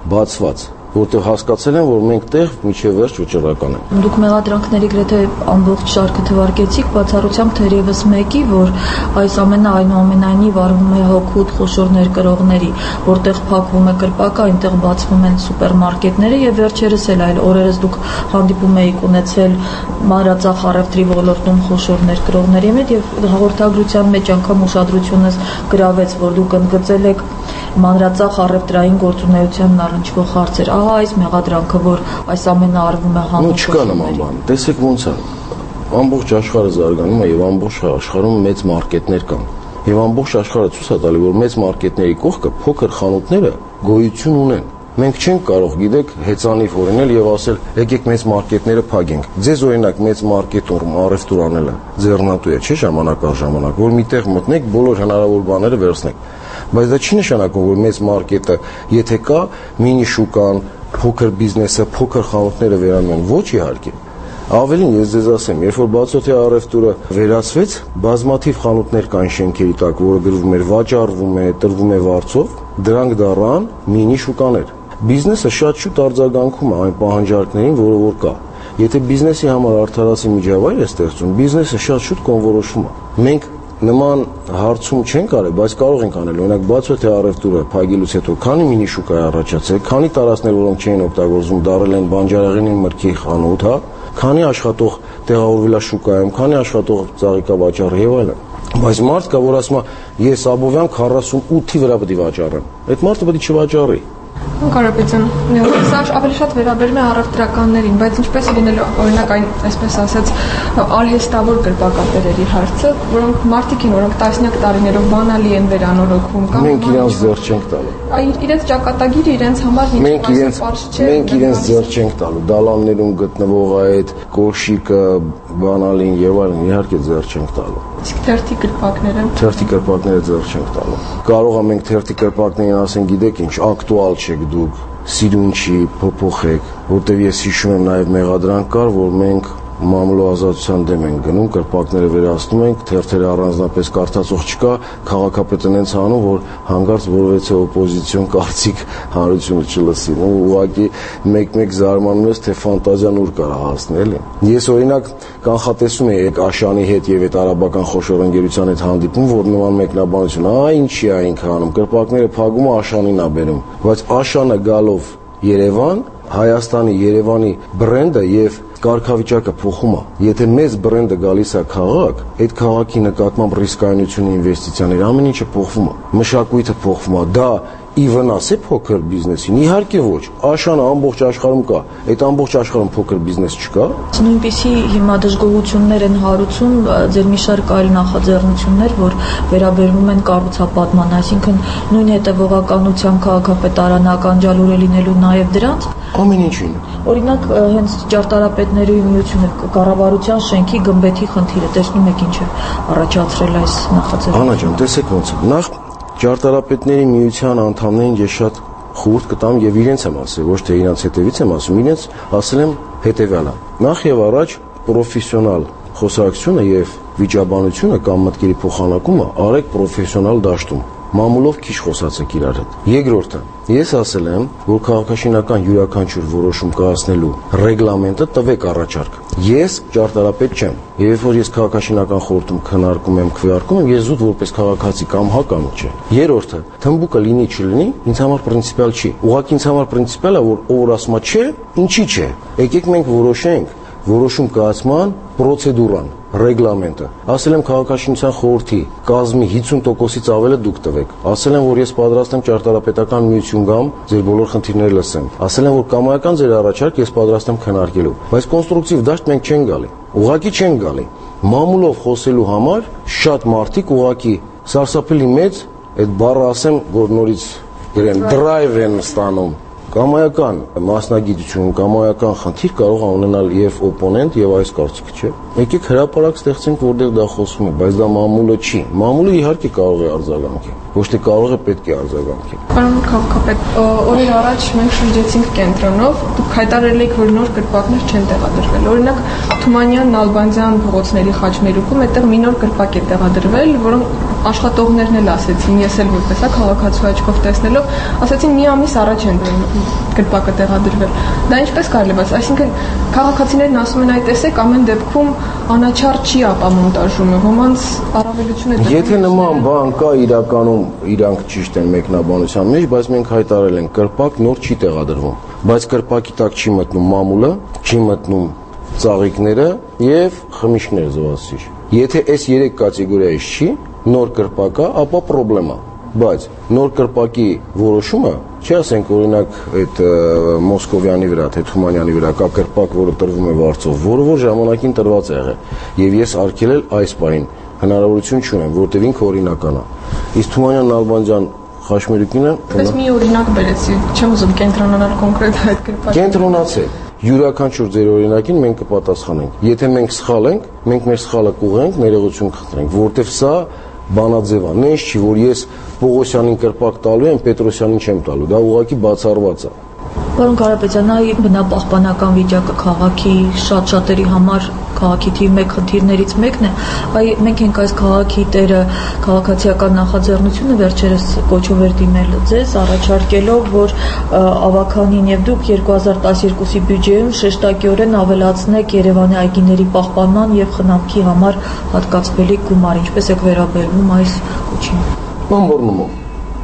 բացված, որտեղ հասկացել են, որ մենք տեղ միջև վերջ վճռական ենք։ Դուք մեղադրանքների գրեթե ամբողջ շարքը թվարկեցիք, բացառությամբ թերևս մեկի, որ այս ամենը այնուամենայնիվ արվում է հոգուտ խոշոր ներկրողների, որտեղ փակվում է կրպակը, այնտեղ բացվում են սուպերմարկետները եւ վերջերս էլ այլ օրերս դուք հանդիպում եք ունեցել մանրածախ առևտրի ոլորտում խոշոր ներկրողների հետ եւ հաղորդագրության մեջ անգամ ուշադրությունս գրավեց, որ դուք ընդգծել եք մանրածախ առևտրային գործունեությանն առնչվող հարցեր։ Ահա այս մեղադրանքը, որ այս ամենը արվում է հանուն չկա նման բան։ Տեսեք ոնց է։ Ամբողջ աշխարհը զարգանում է եւ ամբողջ աշխարհում մեծ մարկետներ կան։ Եվ ամբողջ աշխարհը ցույց է տալի, որ մեծ մարկետների կողքը փոքր խանութները գոյություն ունեն։ Մենք չենք կարող, գիտեք, հեծանիվ օրինել եւ ասել, եկեք մեծ մարկետները փակենք։ Ձեզ օրինակ մեծ մարկետում առևտուր անելը ձեռնատու է, չէ՞ ժամանակ առ ժամանակ, որ միտեղ մտնեք, բոլոր հնարավոր բաները վերցնեք։ Բայց դա չի նշանակում, որ մեծ մարկետը, եթե կա, մինի շուկան, փոքր բիզնեսը, փոքր խանութները վերանում են, ոչ իհարկե։ Ավելին ես ձեզ ասեմ, երբ որ բացօթյա առևտուրը վերացվեց, բազմաթիվ խանութներ կան շենքերի տակ, որը գրվում էր վաճառվում է, տրվում է վարձով, դրանք դառան մինի շուկաներ։ Բիզնեսը շատ շուտ արձագանքում է այն պահանջարկներին, որը որ կա։ Եթե բիզնեսի համար արդարացի միջավայր է ստեղծում, բիզնեսը շատ շուտ կոնվորոշվում է։ Մենք նման հարցում չենք արել, բայց կարող ենք անել։ Օրինակ բացօթյա առևտուրը փակելուց հետո քանի մինի շուկա է առաջացել, քանի տարածքներ, որոնք չէին օգտագործվում, դարել են բանջարեղենի մրգի խանութ, հա, քանի աշխատող տեղավորվել է շուկայում, քանի աշխատող ծաղիկավաճառ եւ այլն։ Բայց մարդ կա, որ ասում է, ես Աբովյան քառասունութի վրա պետք է վաճառեմ։ Այդ մարդը պետք է չվաճառի։ Կարապետյան, սա ավելի շատ վերաբերում է առևտրականներին, բայց ինչպես է լինելու, օրինակ այն, այսպես ասած, արհեստավոր կրպակատերերի հարցը, որոնք մարդիկ են, որոնք տասնյակ տարիներով բանալի են վերանորոգվում կամ մենք իրենց ձեռ չենք տալու։ Այ իրենց ճակատագիրը իրենց համար մենք իրենց մենք իրենց ձեռ չենք տալու։ Դալաններում գտնվող այդ կոշիկը, բանալին եւ այլն իհարկե ձեռ չենք տալու։ Իսկ թերթի կրպակները։ Թերթի կրպակները ձեռ չենք տալու։ Կարող է մենք թերթի կրպակներին ասեն, գիտեք ինչ, ակտուալ չեք դուք, սիրուն չի, փոփոխեք, որտեվ ես հիշում եմ նաև մեղադրանք կար, որ մենք մամուլի ազատության դեմ են գնում, կրպակները վերացնում ենք, թերթերը առանձնապես կարդացող չկա, քաղաքապետն հենց անում, որ հանգարց որևէ օպոզիցիոն կարծիք հանրությունը չլսի։ Ու ուղղակի մեկ-մեկ զարմանում ես, թե ֆանտազիան ուր կարա հասնել։ Ես օրինակ կանխատեսում եի Աշանի հետ եւ այդ արաբական խոշոր ընկերության հետ հանդիպում, որ նման մեկնաբանություն, ա ինչի է ինքը անում, կրպակները փակում ու Աշանին է բերում, բայց Աշանը գալով Երևան, Հայաստանի, Երևանի բրենդը եւ կարգավիճակը փոխում է։ Եթե մեծ բրենդը գալիս է քաղաք, այդ քաղաքի նկատմամբ ռիսկայնությունը, ինվեստիցիաները, ամեն ինչը փոխվում է։ Մշակույթը փոխվում է։ Դա ի վնաս է փոքր բիզնեսին։ Իհարկե ոչ։ Աշանը ամբողջ աշխարհում կա։ Այդ ամբողջ աշխարհում փոքր բիզնես չկա։ Նույնպիսի հիմա դժգոհություններ են հարուցում ձեր մի շարք այլ նախաձեռնություններ, որ վերաբերվում են կառուցապատման, այսինքն նույն հետևողականության քաղաքապետարանական ջալուր է լինելու նաև դրանց։ Ամեն ինչին։ Օրինակ հենց ճարտարապետների միությունը կառավարության շենքի գմբեթի խնդիրը տեսնում եք ինչ է առաջացրել այս նախաձեռնությունը։ Անա ջան, տեսեք ոնց է։ Նախ ճարտարապետների միության անդամներին ես շատ խորհուրդ կտամ եւ իրենց եմ ասել, ոչ թե իրենց հետևից եմ ասում, իրենց ասել եմ հետեւյալը։ Նախ եւ առաջ պրոֆեսիոնալ խոսակցությունը եւ վիճաբանությունը կամ մտքերի փոխանակումը արեք պրոֆեսիոնալ դաշտում։ Մամուլով քիչ խոսացեք իրար հետ։ Երկրորդը, ես ասել եմ, որ քաղաքաշինական յուրաքանչյուր որոշում կայացնելու ռեգլամենտը տվեք առաջարկ։ Ես ճարտարապետ չեմ, եւ երբ որ ես քաղաքաշինական խորհրդում քննարկում եմ, քվեարկում եմ, ես զուտ որպես քաղաքացի կամ հա կամ չէ։ Երրորդը, թմբուկը լինի չլինի, ինձ համար պրինցիպիալ չի։ Ուղղակի ինձ համար պրինցիպիալ է, որ ով ասում է չէ, ինչի՞ չէ։ Եկեք մենք որոշենք որոշում կայացման պրոցեդուրան, ռեգլամենտը։ Ասել եմ քաղաքաշինության խորհրդի կազմի հիսուն տոկոսից ավելը դուք տվեք։ Ասել եմ, որ ես պատրաստ եմ ճարտարապետական միություն գամ, ձեր բոլոր խնդիրները լսեմ։ Ասել եմ, որ կամայական ձեր առաջարկ ես պատրաստ եմ քննարկելու։ Բայց կոնստրուկտիվ դաշտ մենք չենք գալի։ Ուղղակի չենք գալի։ Մամուլով խոսելու համար շատ մարդիկ ուղղակի սարսափելի մեծ այդ բառը ասեմ, որ նորից գրեն դրայվ են ստանում։ Կամայական մասնագիտություն, կամայական խնդիր կարող է ունենալ եւ օպոնենտ եւ այս կարծիքը, չէ։ Եկեք հրապարակ ստեղծենք, որտեղ դա խոսվում է, բայց դա մամուլը չի։ Մամուլը իհարկե կարող է արձագանքել։ ոչ թե կարող է, պետք է արձագանքի։ Պարոն քաղաքապետ, օրեր առաջ մենք շրջեցինք կենտրոնով, դուք հայտարարել եք, որ նոր կրպակներ չեն տեղադրվել։ Օրինակ Թումանյան, Նալբանդյան փողոցների խաչմերուկում այդտեղ մի նոր կրպակ է տեղադրվել, որոնք աշխատողներն էլ ասեցին, ես էլ որպես է քաղաքացու աչքով տեսնելով, ասացին մի ամիս առաջ են կրպակը տեղադրվել։ Դա ինչպես կարելի է, բայց այսինքն քաղաքացիներն ասում են, այ տեսեք, ամեն դեպքում անաչառ չի ապամոնտաժումը, ոմանց առավելություն է։ Եթե նման բան կա իրականում, իրանք ճիշտ են մեկնաբանության մեջ, բայց մենք հայտարարել ենք կրպակ նոր չի տեղադրվում, բայց կրպակի տակ չի մտնում մամուլը, չի մտնում ծաղիկները եւ խմիչքները զովասիչ։ Եթե այս երեք կատեգորիայից չի նոր կրպակա, ապա պրոբլեմա, բայց նոր կրպակի որոշումը, չի ասենք օրինակ այդ Մոսկովյանի վրա, թե Թումանյանի վրա կա կրպակ, որը տրվում է վարձով, որը որ ժամանակին տրված է եղել եւ ես արգելել այս պահին հնարավորություն չունեմ, որտեղ ինքը օրինական է։ Իսկ Թումանյան Նալբանդյան խաչմերուկինը Բայց մի օրինակ բերեցի, չեմ ուզում կենտրոնանալ կոնկրետ այդ կրպակի։ Կենտրոնացեք։ Յուրաքանչյուր ձեր օրինակին մենք կպատասխանենք։ Եթե մենք սխալ ենք, մենք մեր սխալը կուղենք, ներողություն կխնդրենք, որովհետև սա բանաձև է։ Նենց չի, որ ես Պողոսյանին կրպակ տալու եմ, Պետրոսյանին չեմ տալու։ Դա ուղղակի բացառված է։ Պարոն Կարապետյան, այ բնապահպանական վիճակը քաղաքի շատ-շատերի համար քաղաքի թիվ մեկ խնդիրներից մեկն է, այ մենք ենք այս քաղաքի տերը քաղաքացիական նախաձեռնությունը վերջերս կոչով էր դիմել ձեզ, առաջարկելով, որ ավականին եւ դուք երկու հազար տասներկուսի բյուջեում շեշտակիորեն ավելացնեք Երևանի այգիների պահպանման եւ խնամքի համար հատկացվելիք գումար, ինչպես եք վերաբերվում այս կոչին։ Բամբորնումով։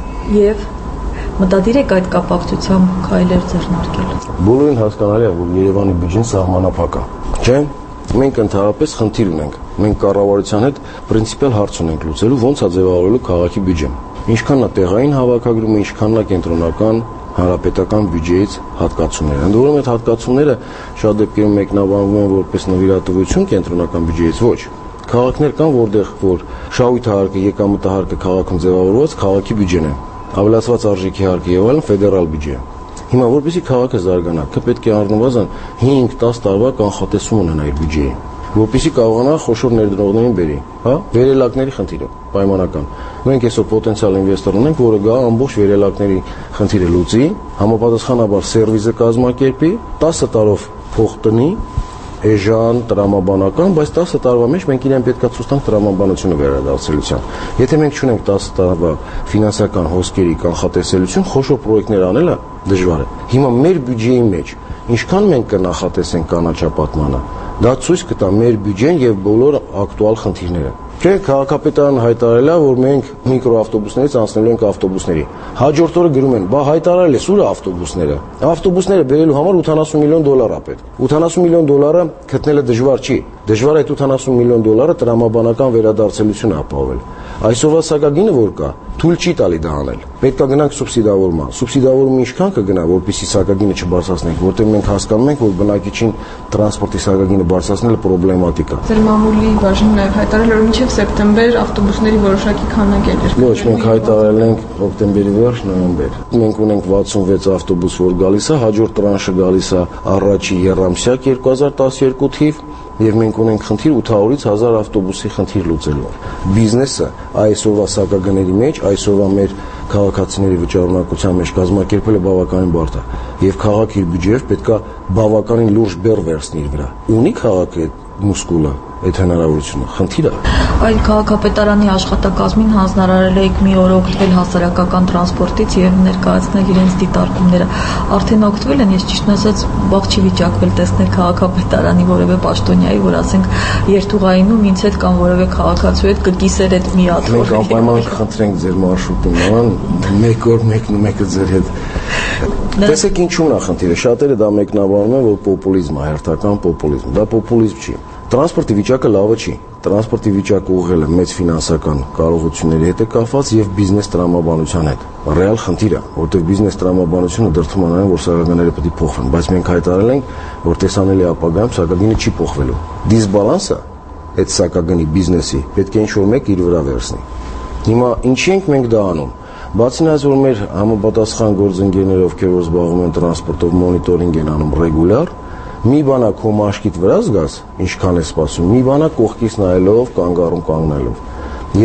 Եվ մտադիր եք այդ կապակցությամբ քայլեր ձեռնարկել։ Բոլորին հասկանալի է, որ Երևանի բյուջեն սահմանափակ է, չէ՞։ Մենք ընդհանրապես խնդիր ունենք։ Մենք կառավարության հետ պրինցիպիալ հարց ունենք լուծելու, ոնց է ձևավորելու քաղաքի բյուջեն։ Ինչքանն է տեղային հավաքագրումը, ինչքանն է կենտրոնական հանրապետական բյուջեից հատկացումները։ Ընդ որում այդ հատկացումները շատ դեպքերում մեկնաբանվում են որպես նվիրատվություն կենտրոնական բյուջեից, ոչ։ Քաղաքներ կան, որտեղ որ շահույթահարկը, եկամտահարկը քաղաքում ձևավորված քաղաքի բյուջեն է, ավելացված արժեքի հարկը եւ այլն ֆեդերալ բյուջե։ Հիմա որպեսզի քաղաքը զարգանա, պետք է առնվազն հինգ-տաս տարվա կանխատեսում ունենա իր բյուջեի, որպեսզի կարողանա խոշոր ներդրողներին բերի, հա, վերելակների խնդիրը պայմանական։ Մենք այսօր պոտենցիալ ինվեստոր ունենք, որը գա ամբողջ վերելակների խնդիրը լուծի, համապատասխանաբար սերվիսը կազմակերպի, տասը տարով փող տնի, էժան, տրամաբանական, բայց տասը տարվա մեջ մենք իրեն պետքա ցույց տանք տրամաբանությունը վերադարձելիության։ Եթե մենք չունենք տասը տարվա ֆինանսական հոսքերի կանխատեսելիություն, խոշոր պրոյեկտներ անելը դժվար է։ Հիմա մեր բյուջեի մեջ ինչքան մենք կնախատեսենք կանաչապատմանը, դա ցույց կտա մեր բյուջեն եւ բոլոր ակտուալ խնդիրները։ Չէ, քաղաքապետարանը հայտարարել է, որ մենք միկրոավտոբուսներից անցնելու ենք ավտոբուսների։ Հաջորդ օրը գրում են, բա հայտարարել է սուրը ավտոբուսները։ Ավտոբուսները բերելու համար ութանասուն միլիոն դոլար է պետք։ ութանասուն միլիոն դոլարը գտնելը դժվար չի։ Դժվար է այդ ութանասուն միլիոն դոլարը տրամաբանական վերադարձելություն ապահովել։ Այսօրվա սակագինը որ կա, թույլ չի տալի դա անել։ Պետք է գնանք սուբսիդավորման։ Սուբսիդավորումը ինչքան կգնա, որպեսզի սակագինը չբարձրացնենք, որտեղ մենք հասկանում ենք, որ բնակիչին տրանսպորտի սակագինը բարձրացնելը պրոբլեմատիկ է։ Ձեր մամուլի բաժինը նաև հայտարարել էր, որ մինչև սեպտեմբեր ավտոբուսների որոշակի քանակ էր։ Ոչ, մենք հայտարարել ենք հոկտեմբերի վերջ, նոյեմբեր։ Մենք ունենք վաթսունվեց ավտոբուս, որ գալիս է, հաջորդ տրանշը գալիս է առաջի եռամսյակ երկու հազար տասներկու թիվ, եւ մենք ունենք խնդիր ութ հարյուրից հազար ավտոբուսի խնդիր լուծելու։ Բիզնեսը այսօրվա սակագների մեջ, այսօրվա մեր քաղաքացիների վճարունակության մեջ կազմակերպելը բավականին բարդ է եւ քաղաքի բյուջեով պետքա բավականին լուրջ բեռ վերցնի իր վրա։ Ունի քաղաքը այդ մուսկուլը, այդ հնարավորությունը, խնդիր է։ Այլ քաղաքապետարանի աշխատակազմին հանձնարարել եք մի օր օգտվել հասարակական տրանսպորտից եւ ներկայացնել իրենց դիտարկումները։ Արդեն օգտվել են, ես ճիշտն ասած վաղ չի վիճակվել տեսնել քաղաքապետարանի որևէ պաշտոնյայի, որ ասենք երթուղայինում ինձ հետ կամ որևէ քաղաքացու հետ կկիսեր այդ մի հատ։ Մենք անպայման կխնդրենք ձեր մարշրուտը նման մեկ օր մեկն ու մեկը ձեր հետ։ Տեսեք ինչու՞մն է խնդիրը։ Շատերը դա մեկնաբանում են, որ պոպուլիզմ է, հերթական պոպուլիզմ։ Դա պոպուլիզմ չի։ Տրանսպորտի վիճակը լավը չի։ Տրանսպորտի վիճակը ուղղելը մեծ ֆինանսական կարողությունների հետ է կապված եւ բիզնես տրամաբանության հետ։ Ռեալ խնդիր է, որտեղ բիզնես տրամաբանությունը դրդում է նրան, որ սակագները պետք է փոխվեն, բայց մենք հայտարարել ենք, որ տեսանելի ապագայում սակագինը չի փոխվելու։ Դիսբալանսը այդ սակագնի բիզնեսի պետք է ինչ-որ մեկ իր վրա վերցնի։ Հիմա ինչի ենք մենք դա անում։ Բացի նրանից, որ մեր համապատասխան գործընկերները, ովքեր որ զբաղվում են տրանսպորտով, մոնիտորինգ են անում ռեգուլյար, մի բանա քո մաշկիդ վրա զգաս, ինչքան է սպասում, մի բանա կողքից նայելով, կանգառում կանգնելով։ Եվ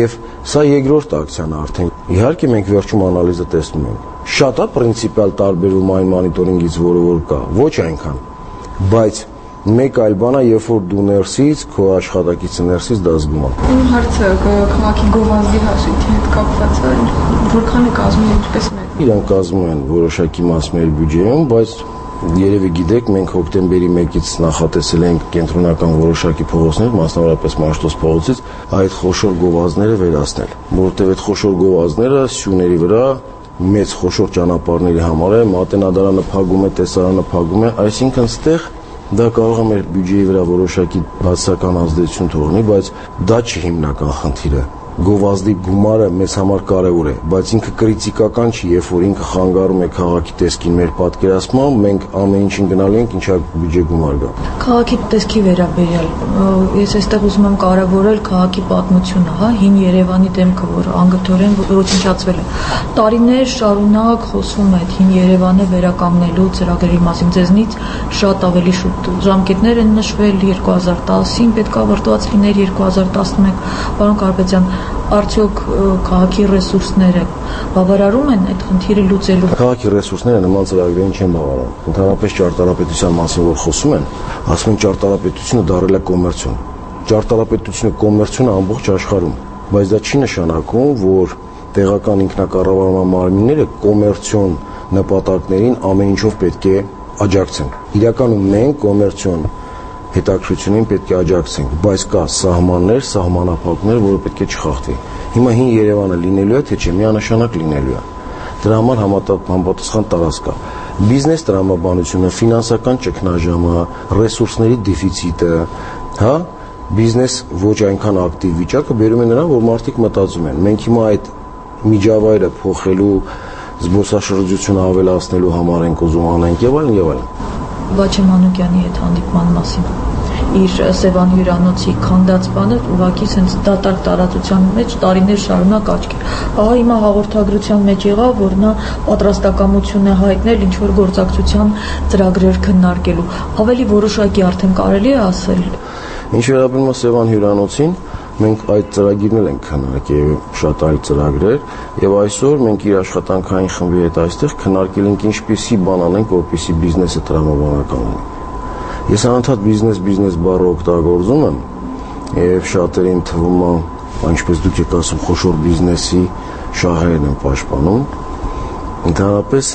Սա երկրորդ ակցիան արդեն։ Իհարկե մենք վերջում անալիզը տեսնում ենք։ Շատ է պրինցիպիալ տարբերում այն մոնիտորինգից, որը որ կա, ոչ այնքան։ Բայց մեկ այլ բան է, երբ որ դու ներսից, քո աշխատակիցը ներսից դա զգում է։ Իմ հարցը քաղաքի գովազդի հասույթի հետ կապված է, որքան է կազմում, ինչպես մեկ։ Իրանք կազմում են որոշակի մաս մեր բյուջեում, բայց երևի գիտեք, մենք հոկտեմբերի մեկից նախատեսել ենք կենտրոնական որոշակի փողոցներ, մասնավորապես Մաշտոց փողոցից, այդ խոշոր գովազդները վերացնել, որովհետև այդ խոշոր գովազդները սյուների վրա մեծ խոշոր ճանապարհների համար է, Մատենադարանը փակում է, տեսարանը փակում է, այսինքն ստեղ դա կարող է մեր բյուջեի վրա որոշակի բացասական ազդեցություն թողնի, բայց դա չի հիմնական խնդիրը։ Գովազդի գումարը մեզ համար կարևոր է, բայց ինքը կրիտիկական չի, երբ որ ինքը խանգարում է քաղաքի տեսքին մեր պատկերացմամբ, մենք ամեն ինչին գնալու ենք, ինչա բյուջե գումար գա։ Քաղաքի տեսքի վերաբերյալ, ես այստեղ ուզում եմ կարևորել քաղաքի պատմությունը, հա, հին Երևանի դեմքը, որ անգթորեն ոչնչացվել է։ Տարիներ շարունակ խոսվում է հին Երևանը վերականգնելու ծրագրերի մասին, ձեզնից շատ ավելի շուտ ժամկետներ են նշվել երկու հազար տասին, պետք է վրդոված լիներ երկու հազար տասնմեկ, պարոն Կարապետյան, արդյոք քաղաքի ռեսուրսները բավարարում են այդ խնդիրը լուծելու։ Քաղաքի ռեսուրսները նման ծրագրերին չեն բավարարում։ Ընդհանրապես ճարտարապետության մասին որ խոսում են, ասում են ճարտարապետությունը դարել է կոմերցիոն։ Ճարտարապետությունը կոմերցիոն է ամբողջ աշխարհում, բայց դա չի նշանակում, որ տեղական ինքնակառավարման մարմինները կոմերցիոն նպատակներին ամեն ինչով պետք է աջակցեն։ Իրականում մենք կոմերցիոն հետաքրքրությունին պետք է աջակցենք, բայց կա սահմաններ, սահմանափակումներ, որը պետք է չխախտվի։ Հիմա հին Երևանը լինելու է, թե չէ, միանշանակ լինելու է։ Դրա համար համապատասխան տարածք կա։ Բիզնես տրամաբանությունը, ֆինանսական ճգնաժամը, ռեսուրսների դեֆիցիտը, հա, բիզնես ոչ այնքան ակտիվ վիճակը բերում է նրան, որ մարդիկ մտածում են։ Մենք հիմա այդ միջավայրը փոխելու, զբոսաշրջությունը ավելացնելու համար ենք ուզում անենք եւ այլն եւ այլն։ Վաչե Մանուկյանի հետ հանդիպման մասին իր Սևան հյուրանոցի քանդած բանը ուղղակի sense դատարկ տարածության մեջ տարիներ շարունակ աչքի։ Ահա հիմա հաղորդագրության մեջ եղավ, որ նա պատրաստակամություն է հայտնել ինչ որ գործակցության ծրագրեր քննարկելու։ Ավելի որոշակի արդեն կարելի է ասել։ Ինչ վերաբերում է Սևան հյուրանոցին, մենք այդ ծրագիրներ ենք քննարկել, շատ այլ ծրագրեր, եւ այսօր մենք իր աշխատանքային խմբի հետ այստեղ քննարկել ենք ինչպիսի բան անենք, որպեսզի բիզնեսը տրամաբանական լինի։ Ես անընդհատ բիզնես բիզնես բառը օգտագործում եմ եւ շատերին թվում է, ինչպես դուք եք ասում, խոշոր բիզնեսի շահերն են պաշտպանում։ Ընդհանրապես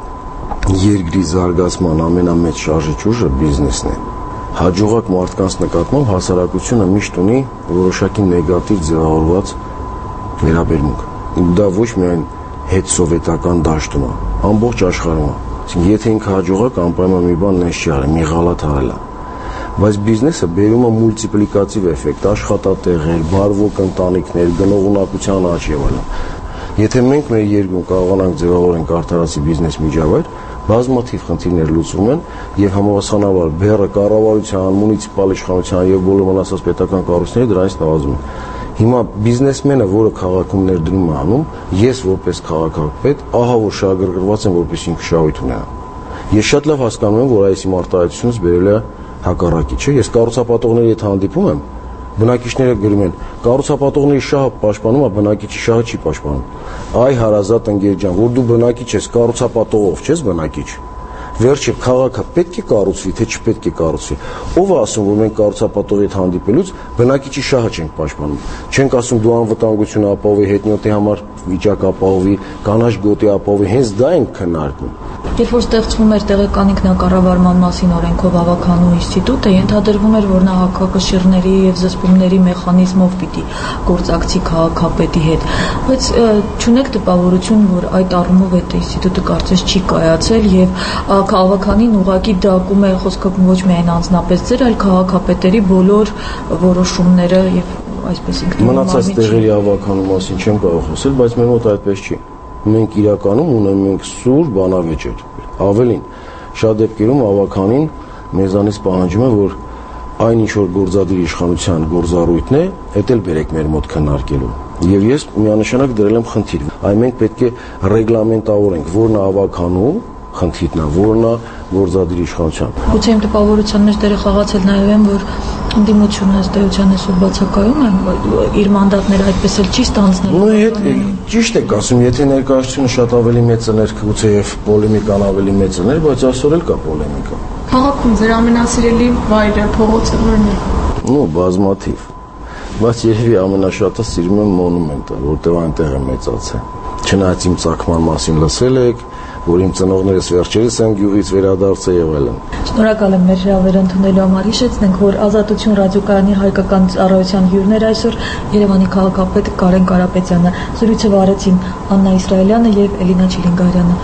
երկրի զարգացման ամենամեծ շարժիչ ուժը բիզնեսն է։ Հաջողակ մարդկանց նկատմամբ հասարակությունը միշտ ունի որոշակի նեգատիվ ձևավորված վերաբերմունք։ Դա ոչ միայն հետսովետական դաշտում է, ամբողջ աշխարհում է։ Այսինքն եթե ինքը հաջողակ անպայման մի բան նես չի արել, մի ղալաթ արել է։ Բայց բիզնեսը բերում է մուլտիպլիկատիվ էֆեկտ, աշխատատեղեր, բարվոք ընտանիքներ, գնողունակության աճ եւ այլն։ Եթե մենք մեր երկրում կարողանանք ձևավորենք արդարացի բիզնես միջավայր, բազմաթիվ խնդիրներ լուծվում են եւ համապատասխանաբար բեռը կառավարության, մունիցիպալ իշխանության եւ բոլոր մնացած պետական կառույցները դրանից նվազում են։ Հիմա բիզնեսմենը, որը քաղաքում ներդրում է անում, ես որպես քաղաքապետ, ահա որ շահագրգռված եմ, որպես ինքը շահույթ ունենա։ Ես շատ լավ հասկանում եմ, որ այս իմ արտահայտությունից բերել է հակառակի, չէ՞։ Ես կառուցապատողների հետ հանդիպում եմ, բնակիչները գրում են, կառուցապատողների շահը պաշտպանում է, բնակիչի շահը չի պաշտպանում։ Այ հարազատ ընկեր ջան, որ դու բնակիչ ես, կառուցապատողով չես բնակիչ։ Վերջը քաղաքը պետք է կառուցվի, թե չպետք է կառուցվի։ Ով է ասում, որ մենք կառուցապատողի հետ հանդիպելուց բնակիչի շահը չենք պաշտպանում։ Չենք ասում դու անվտանգություն ապահովի, հետնյոթի համար վիճակ ապահովի, կանաչ գոտի ապահովի, հենց դա ենք քննարկում։ Երբ որ ստեղծվում էր տեղական ինքնակառավարման մասին օրենքով ավականու ինստիտուտը, ենթադրվում էր, որ նա հակակշիռների եւ զսպումների մեխանիզմով պիտի գործակցի քաղաքապետի հետ, բայց չունեք տպավորություն, որ այդ առումով այդ ինստիտուտը կարծես չի կայացել եւ ավականին ուղղակի դակում է խոսքը ոչ միայն անձնապես ձեր, այլ քաղաքապետերի բոլոր որոշումները եւ այսպես ինքնուրույն մնացած տեղերի ավականու մասին չեմ կարող խոսել, բայց մեր մոտ այդպես չի։ Մենք իրականում ունենք մենք սուր բանավեճեր։ Ավելին, շատ դեպքերում ավականին մեզանից պահանջում է, որ այն ինչ որ գործադիր իշխանության գործառույթն է, դա էլ բերեք մեր մոտ քննարկելու։ Եվ ես միանշանակ դրել եմ խնդիր։ Այ մենք պետք է ռեգլամենտավորենք, որն ավականու խնդիրն է, որն է գործադիր իշխանության։ Գուցե իմ տպավորության մեջ դերը խաղացել նաև են, որ ընդդիմությունը ըստ էության այսօր բացակայում է, իր մանդատները այդպես էլ չի ստանձնել։ Նույն հետ ճիշտ եք ասում, եթե ներկայացությունը շատ ավելի մեծ էր, գուցե եւ պոլեմիկան ավելի մեծ էր, բայց այսօր էլ կա պոլեմիկա։ Քաղաքում ձեր ամենասիրելի վայրը, փողոցը որն է։ Ну, բազմաթիվ։ Բայց երևի ամենաշատը սիրում եմ մոնումենտը, որտեղ այնտեղ եմ մեծացել։ Չնայած իմ ցակման մասին լսել եք, որ իմ ծնողներս վերջերս են գյուղից վերադարձել եւ այլն։ Շնորհակալ եմ մեր հրավերը ընդունելու համար։ Հիշեցնենք, որ Ազատություն ռադիոկայանի հայկական ծառայության հյուրներ այսօր Երևանի քաղաքապետ Կարեն Կարապետյանը, զրույցը վարեցին Աննա Իսրայելյանը եւ Էլինա Չիլինգարյանը։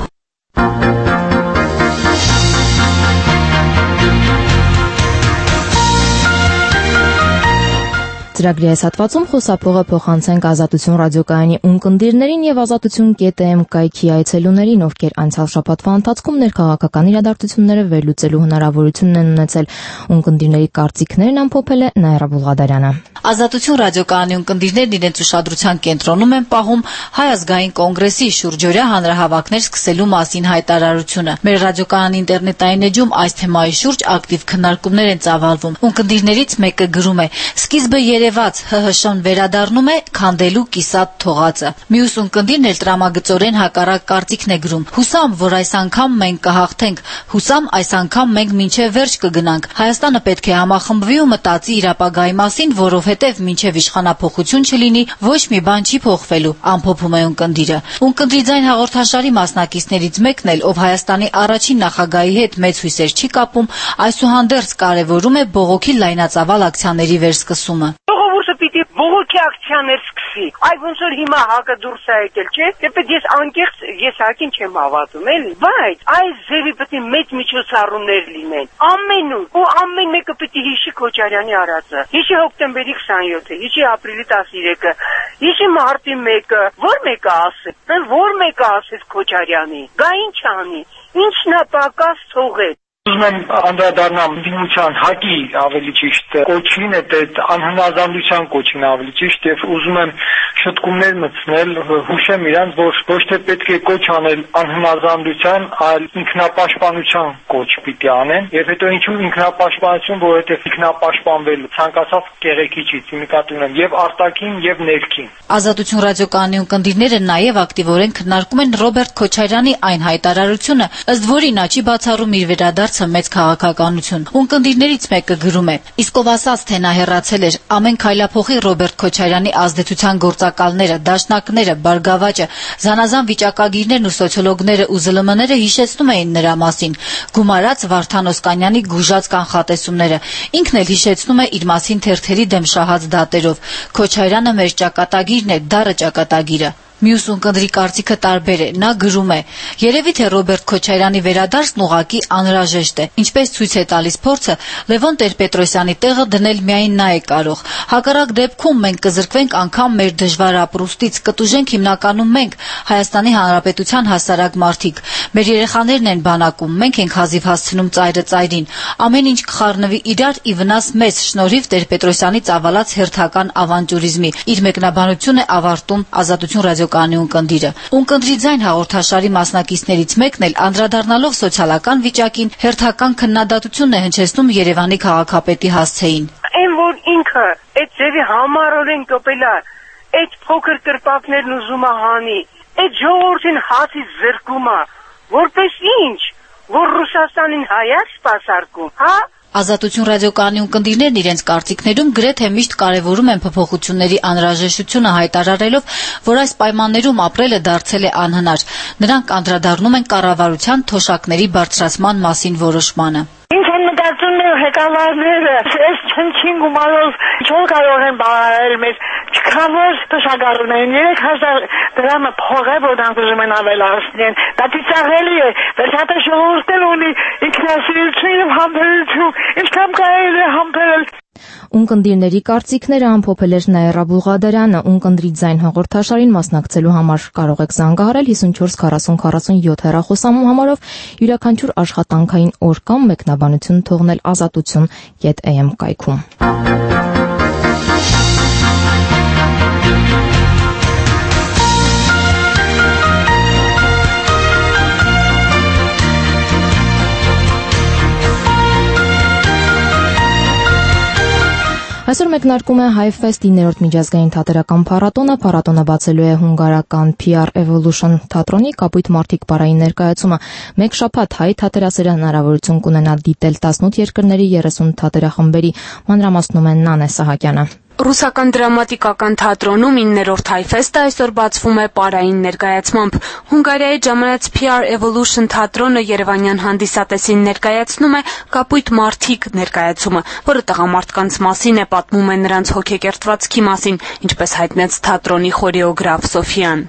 Ծրագրի այս հատվածում խոսափողը փոխանցենք Ազատություն ռադիոկայանի ունկնդիրներին եւ Ազատություն.am կայքի այցելուներին, ովքեր անցյալ շաբաթվա ընթացքում ներքաղաքական իրադարձությունները վերլուծելու հնարավորությունն են ունեցել։ Ունկնդիրների կարծիքներն ամփոփել է Նաիրա Բուլղադարյանը։ Ազատություն ռադիոկայանի ունկնդիրներն իրենց ուշադրության կենտրոնում են պահում Հայ ազգային կոնգրեսի շուրջօրյա հանրահավաքներ սկսելու մասին հայտարարությունը։ Մեր ռադիոկայանի ինտերնետային էջում այս թեմայի շուրջ ակտիվ քննարկումներ են ծավալվում։ Ունկնդիրներից մեկը գրում է. «Սկիզբը երևաց ՀՀՇ-ն վերադառնում է քանդելու կիսատ թողածը»։ Մյուս ունկնդիրն էլ տրամագծորեն հակառակ կարծիքն է գրում. «Հուսամ, որ այս անգամ մենք կհաղթենք, հուսամ այս անգամ մենք մինչև վերջ կգնանք։ Հայաստանը պետք է համախմբվի ու մտածի իր ապագայի մասին, որովհետև մինչև իշխանափոխություն չլինի, ոչ մի բան չի փոխվելու», ամփոփում է ունկնդիրը։ Ունկնդրի ձայն հաղորդաշարի մասնակիցներից մեկն էլ, ով Հայաստանի առաջին նախագահի հետ մեծ հույսեր չի կապում, այսուհանդերձ կարևորում է բողոքի լայնածավալ ակցիաների վերսկսումը։ Ժողովուրդը պիտի բողոքի ակցիաներ սկսի։ Այ ոնց որ հիմա հակը դուրս է եկել, չէ՞։ Դեպի ես անկեղծ ես հակին չեմ հավատում, էլի։ Բայց այս ձևի պետք է մեծ միջոցառումներ լինեն։ Ամենուր ու ամեն մեկը պետք է հիշի Քոչարյանի արածը։ Հիշի հոկտեմբերի քսաներկը, հիշի ապրիլի տասներեքը, հիշի մարտի մեկը։ Որ մեկը ասեց, որ մեկը ասեց Քոչարյանի։ Գա ինչ անի։ Ինչն է պակաս թողել։ Ուզում եմ անդրադառնամ դիմության հակի ավելի ճիշտ կոչին, այդ անհնազանդության կոչին ավելի ճիշտ, եւ ուզում եմ շտկումներ մտցնել, հուշեմ իրանց, որ ոչ թե պետք է կոչ անել անհնազանդության, այլ ինքնապաշտպանության կոչ պիտի անեն, եւ հետո ինչու ինքնապաշտպանություն, որովհետեւ ինքնապաշտպանվելու ցանկացած կեղեքի չի, նկատի ունեմ եւ արտաքին եւ ներքին։ Ազատություն ռադիոկայանի ունկնդիրները նաեւ ակտիվորեն քննարկում են Ռոբերտ Քոչարյանի այն հայտարարությունը, ըստ որի նա չի բացառում իր վերադարձը մեծ քաղաքականություն։ Ունկնդիրներից մեկը գրում է. «Իսկ ով ասաց, թե նա հեռացել էր, ամեն քայլափոխի Ռոբերտ Քոչարյանի ազդեցության գործակալները, դաշնակները, բարգավաճը, զանազան վիճակագիրներն ու սոցիոլոգները ու ԶԼՄ-ները հիշեցնում էին նրա մասին, գումարած Վարդան Օսկանյանի գուժած կանխատեսումները։ Ինքն էլ հիշեցնում է իր մասին թերթերի դեմ շահած դատերով։ Քոչարյանը մեր ճակատագիրն է, դառը ճակատագիրը»։ Մյուս ունկնդրի կարծիքը տարբեր է։ Նա գրում է. «Երևի թե Ռոբերտ Քոչարյանի վերադարձն ուղղակի անհրաժեշտ է։ Ինչպես ցույց է տալիս փորձը, Լևոն Տեր-Պետրոսյանի տեղը դնել միայն նա է կարող։ Հակառակ դեպքում մենք կզրկվենք անգամ մեր դժվար ապրուստից, կտուժենք հիմնականում մենք, Հայաստանի Հանրապետության հասարակ մարդիկ։ Մեր երեխաներն են բանակում, մենք ենք հազիվ հասցնում ծայրը ծայրին։ Ամեն ինչ կխառնվի իրար ի վնաս մեզ շնորհիվ Տեր-Պետրոսյանի ծավալած հերթական ավանտյուրիզմի»։ Իր մեկնաբանությունն է ավարտում Ազատություն ռադիոկայանի ունկնդիրը։ Ունկնդրի ձայն հաղորդաշարի մասնակիցներից մեկն էլ անդրադառնալով սոցիալական վիճակին հերթական քննադատությունն է հնչեցնում Երևանի քաղաքապետի հասցեին։ Այն որ ինքը այդ ձևի համառորեն կոպել է, այդ փոքր կրպակներն ուզում է հանի, այդ ժողովրդին հացից զրկում է, որպես ինչ, որ Ռուսաստանին հայա սպասարկում, հա։ Ազատություն ռադիոկայանի ունկնդիրներն իրենց կարծիքներում գրեթե միշտ կարևորում են փոփոխությունների անհրաժեշտությունը, հայտարարելով, որ այս պայմաններում ապրելը դարձել է անհնար։ Նրանք անդրադառնում են կառավարության թոշակների բարձրացման մասին որոշմանը։ Ինչ են մտածում ղեկավարները, այս չնչին գումարով չոր կարող են բարել մեզ, չքան որ թոշակառուն են, երեք հազար դրամը փող է, որ նրանք ուզում են ավելացնեն, դա ծիծաղելի է, վերջապես ժողովուրդն ունի ինքնասիրություն և համբերություն, ինչքան կարելի է համբերել։ Ունկնդիրների կարծիքները ամփոփել էր Նաիրա Բուլղադարյանը։ Ունկնդրի ձայն հաղորդաշարին մասնակցելու համար կարող եք զանգահարել հիսունչորս քառասուն քառասունյոթ հեռախոսամու համարով, յուրաքանչյուր աշխատանքային օր կամ մեկնաբանություն թողնել ազատություն.am կայքում։ Այսօր մեկնարկում է Հայֆեստի ներորդ միջազգային թատերական փառատոնը, փառատոնը բացելու է հունգարական P R Evolution թատրոնի կապույտ մարդիկ պարային ներկայացումը։ Մեկ շաբաթ հայ թատերասերը հնարավորություն կունենա դիտել տասնութ երկրների երեսուն թատերախմբերի, մանրամասնում է Նանե Սահակյանը։ Ռուսական դրամատիկական թատրոնում իններորդ Հայֆեստը այսօր բացվում է պարային ներկայացմամբ։ Հունգարիայից ժամանած P R Evolution թատրոնը երևանյան հանդիսատեսին ներկայացնում է կապույտ մարդիկ ներկայացումը, որը տղամարդկանց մասին է, պատմում է նրանց հոգեկերտվածքի մասին, ինչպես հայտնեց թատրոնի խորեոգրաֆ Սոֆիան։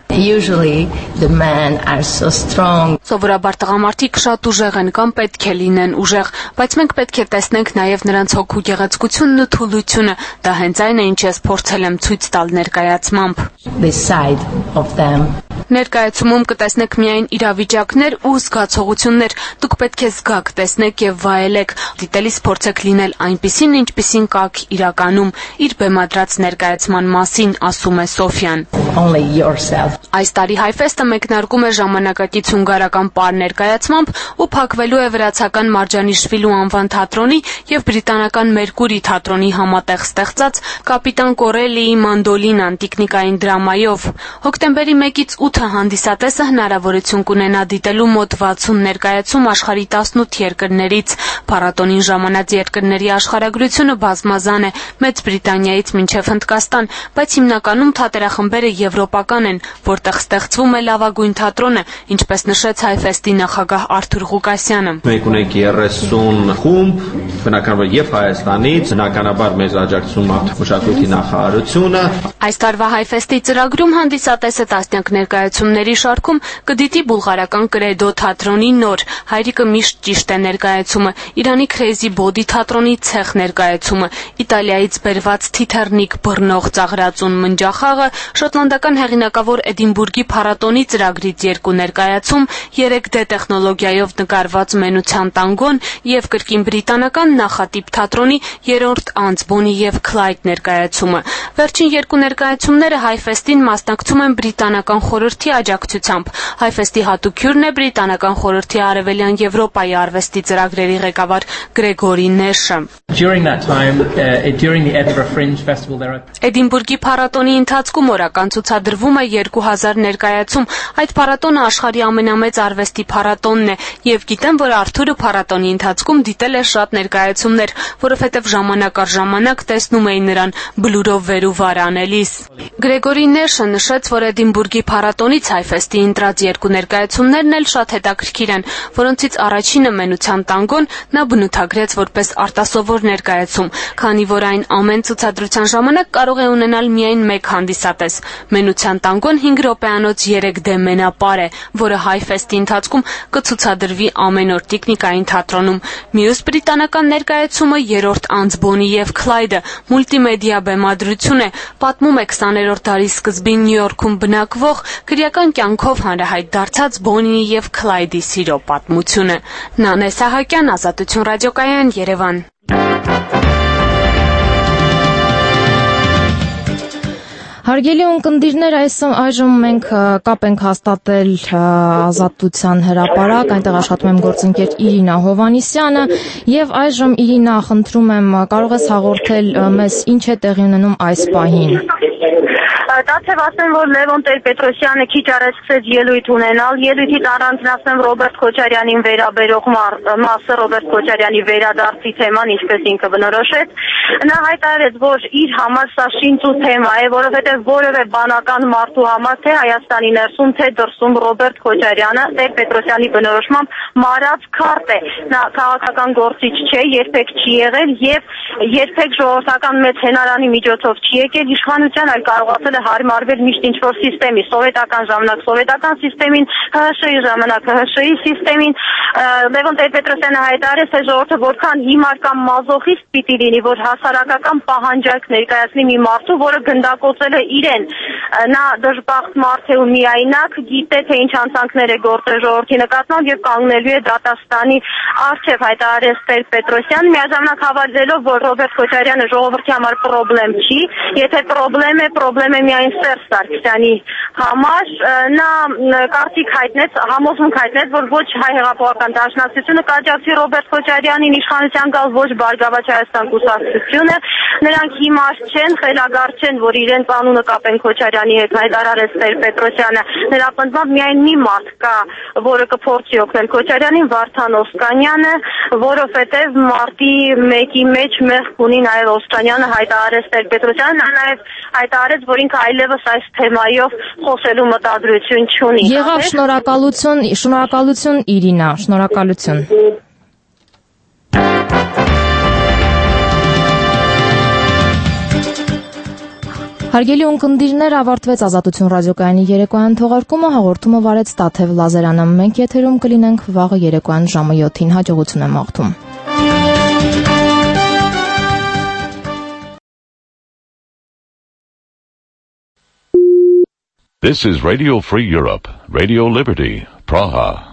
Սովորաբար տղամարդիկ շատ ուժեղ են կամ պետք է լինեն ուժեղ, բայց մենք պետք է տեսնենք նաև նրանց հոգու գեղեցկությունն ու թուլությունը, դա հենց այն ինչ ես փորձել եմ ցույց տալ ներկայացմամբ։ Ներկայացումում կտեսնեք միայն իրավիճակներ ու զգացողություններ, դուք պետք է զգաք, տեսնեք եւ վայելեք, դիտելիս փորձեք լինել այնպիսին, ինչպիսին կաք իրականում, իր բեմադրած ներկայացման մասին ասում է Սոֆիան։ Այս տարի Հայֆեստը մեկնարկում է ժամանակակից հունգարական պար ներկայացմամբ ու փակվելու է վրացական Մարջանիշվիլու անվան թատրոնի եւ բրիտանական Մերկուրի թատրոնի համատեղ ստեղծած Կապիտան Կորելիի մանդոլինան տիկնիկային դրամայով։ Հոկտեմբերի մեկից ութը հանդիսատեսը հնարավորություն կունենա դիտելու մոտ վաթսուն ներկայացում աշխարհի տասնութ երկրներից։ Փառատոնին ժամանած երկրների աշխարհագրությունը բազմազան է, Մեծ Բրիտանիայից մինչև Հնդկաստան, բայց հիմնականում թատերախմբերը եվրոպական են, որտեղ ստեղծվում է լավագույն թատրոնը, ինչպես նշեց Հայֆեստի նախագահ Արթուր Ղուկասյանը։ Մենք ունենք երեսուն խումբ, բնականաբար եւ Հայաստանից, բնականաբար մեզ աջակցում մշակույթի նախարարությունը։ Այս տարվա Հայֆեստի ծրագրում հանդիսատեսը տասնյակ ներկայացումների շարքում կդիտի բուլղարական Կրեդո թատրոնի նոր հայրիկը միշտ ճիշտ է ներկայացումը, Իրանի Crazy Body թատրոնի ցեխ ներկայացումը, Իտալիայից բերված Թիթեռնիկ բռնող ծաղրածուն մնջախաղը, շոտլանդական հեղինակավոր Էդինբուրգի փառատոնի ծրագրից երկու ներկայացում, երեք D տեխնոլոգիայով նկարված Մենության տանգոն եւ կրկին բրիտանական նախատիպ թատրոնի երրորդ անձ Bonnie եւ Clyde ներկայացումը։ Վերջին երկու ներկայացումները Հայֆեստին մասնակցում են բրիտանական խորհրդի աջակցությամբ։ Հայֆեստի հատուկ հյուրն է բրիտանական խորհրդի Արևելյան Եվրոպայի արվեստի ծրագրերի ղեկավար Գրեգորի Նեշը։ Էդինբուրգի փառատոնի ընթացքում օրական ցուցադրվում է երկու հազար ներկայացում։ Այդ փառատոնը աշխարհի ամենամեծ արվեստի փառատոնն է եւ գիտեմ, որ Արթուրը փառատոնի ընթացքում դիտել է շատ ներկայացումներ, որովհետեւ ժամանակ առ ժամանակ տեսնում էին նրան բլուրով վեր ու վար անելիս։ Գրեգորի Նեշը նշեց, որ Էդինբուրգի փառատոնից Հայֆեստի ընտրած երկու ներկայացումներն էլ շատ հետաքրքիր են, որոնցից առաջինը Մենության տանգոն նա բնութագրեց որպես արտասովոր ներկայացում, քանի որ այն ամեն ցուցադրության ժամանակ կարող է ունենալ միայն մեկ հանդիսատես։ Մենության տանգոն հինգ րոպեանոց երեք D մենապար է, որը Հայֆեստի ընթացքում կցուցադրվի ամեն օր տիկնիկային թատրոնում։ Մյուս բրիտանական ներկայացումը երրորդ անձ Bonnie եւ Clyde-ը մուլտիմեդիա բեմադրություն է, պատմում է քսաներորդ դարի սկզբին Նյու Յորքում բնակվող քրեական կյանքով հանրահայտ դարձած Bonnie եւ Clyde-ի սիրո պատմությունը։ Նանե Սահակյան, Ազատություն ռադիոկայան, Երևան։ Հարգելի ունկնդիրներ, այս այժմ մենք կապ ենք հաստատել Ազատության հրապարակ, այնտեղ աշխատում եմ գործընկեր Իրինա Հովանիսյանը եւ այժմ Իրինա, խնդրում եմ, կարող ես հաղորդել մեզ ինչ է տեղի ունենում այս պահին։ Դարձավ ասեմ, որ Լևոն Տեր-Պետրոսյանը քիչ առաջ սկսեց ելույթ ունենալ, ելույթից առանձնացնեմ Ռոբերտ Քոչարյանին վերաբերող մասը, Ռոբերտ Քոչարյանի վերադարձի թեման, ինչպես ինքը բնորոշեց, նա հայտարարեց, որ իր համար սա շինծու թեմա է, որովհետև որևէ բանական մարդու համար, թե Հայաստանի ներսում, թե դրսում Ռոբերտ Քոչարյանը Տեր-Պետրոսյանի բնորոշմամբ մարած քարտ է, նա քաղաքական գործիչ չէ, երբեք չի եղել եւ երբեք ժողովրդական մեծ հենարանի միջոցով չի եկել իշխանության, այլ կարողացել է հարմարվել միշտ ինչ-որ սիստեմի, սովետական ժամանակ սովետական սիստեմին, ՀՀՇ-ի ժամանակ ՀՀՇ-ի սիստեմին։ Լևոն Տեր-Պետրոսյանը հայտարարեց, թե ժողովուրդը որքան հիմար կամ մազոխիստ պիտի լինի, որ հասարակական պահանջարկ ներկայացնի մի մարդու, որը գնդակոծել է իրեն։ Նա դժբախտ մարդ է ու միայնակ, գիտե թե ինչ հանցանքներ է գործել ժողովրդի նկատմամբ եւ կանգնելու է դատաստանի առջեւ, հայտարարեց Տեր-Պետրոսյանը, միաժամանակ հավելելով, որ Ռոբերտ Քոչարյանը ժողովրդի համար պրոբլեմ չի, եթե պրոբլեմ է, պրոբլեմ է միայն Սերժ Սարգսյանի համար, նա կարծիք հայտնեց, համոզմունք հայտնեց, որ ոչ հայ հեղափոխական դաշնակցությունը կաջակցի Ռոբերտ Քոչարյանին իշխանության գալ, ոչ Բարգավաճ Հայաստան կուսակցությունը, նրանք հիմար չեն, խելագար չեն, որ իրենց անունը կապեն Քոչարյանի հետ, հայտարարեց Տեր-Պետրոսյանը։ Նրա պնդմամբ միայն մի մարդ կա, որը կփորձի օգնել Քոչարյանին, Վարդան Օսկանյանը, որովհետև մարտի մեկի մեջ մեղք ունի նաև Օսկանյանը, հայտարարեց Տեր-Պետրոսյանը, նա նաև հայտարարեց, որ ինքը այլևս այս թեմայով խոսելու մտադրություն չունի։ Եղավ, շնորհակալություն, շնորհակալություն Իրինա, շնորհակալություն։ Հարգելի ունկնդիրներ, ավարտվեց Ազատություն ռադիոկայանի երեկոյան թողարկումը, հաղորդումը վարեց Տաթև Լազարյանը։ Մենք եթերում կլինենք վաղը երեկոյան ժամը յոթին, հաջողություն եմ մաղթում։ This is Radio Free Europe, Radio Liberty, Praha.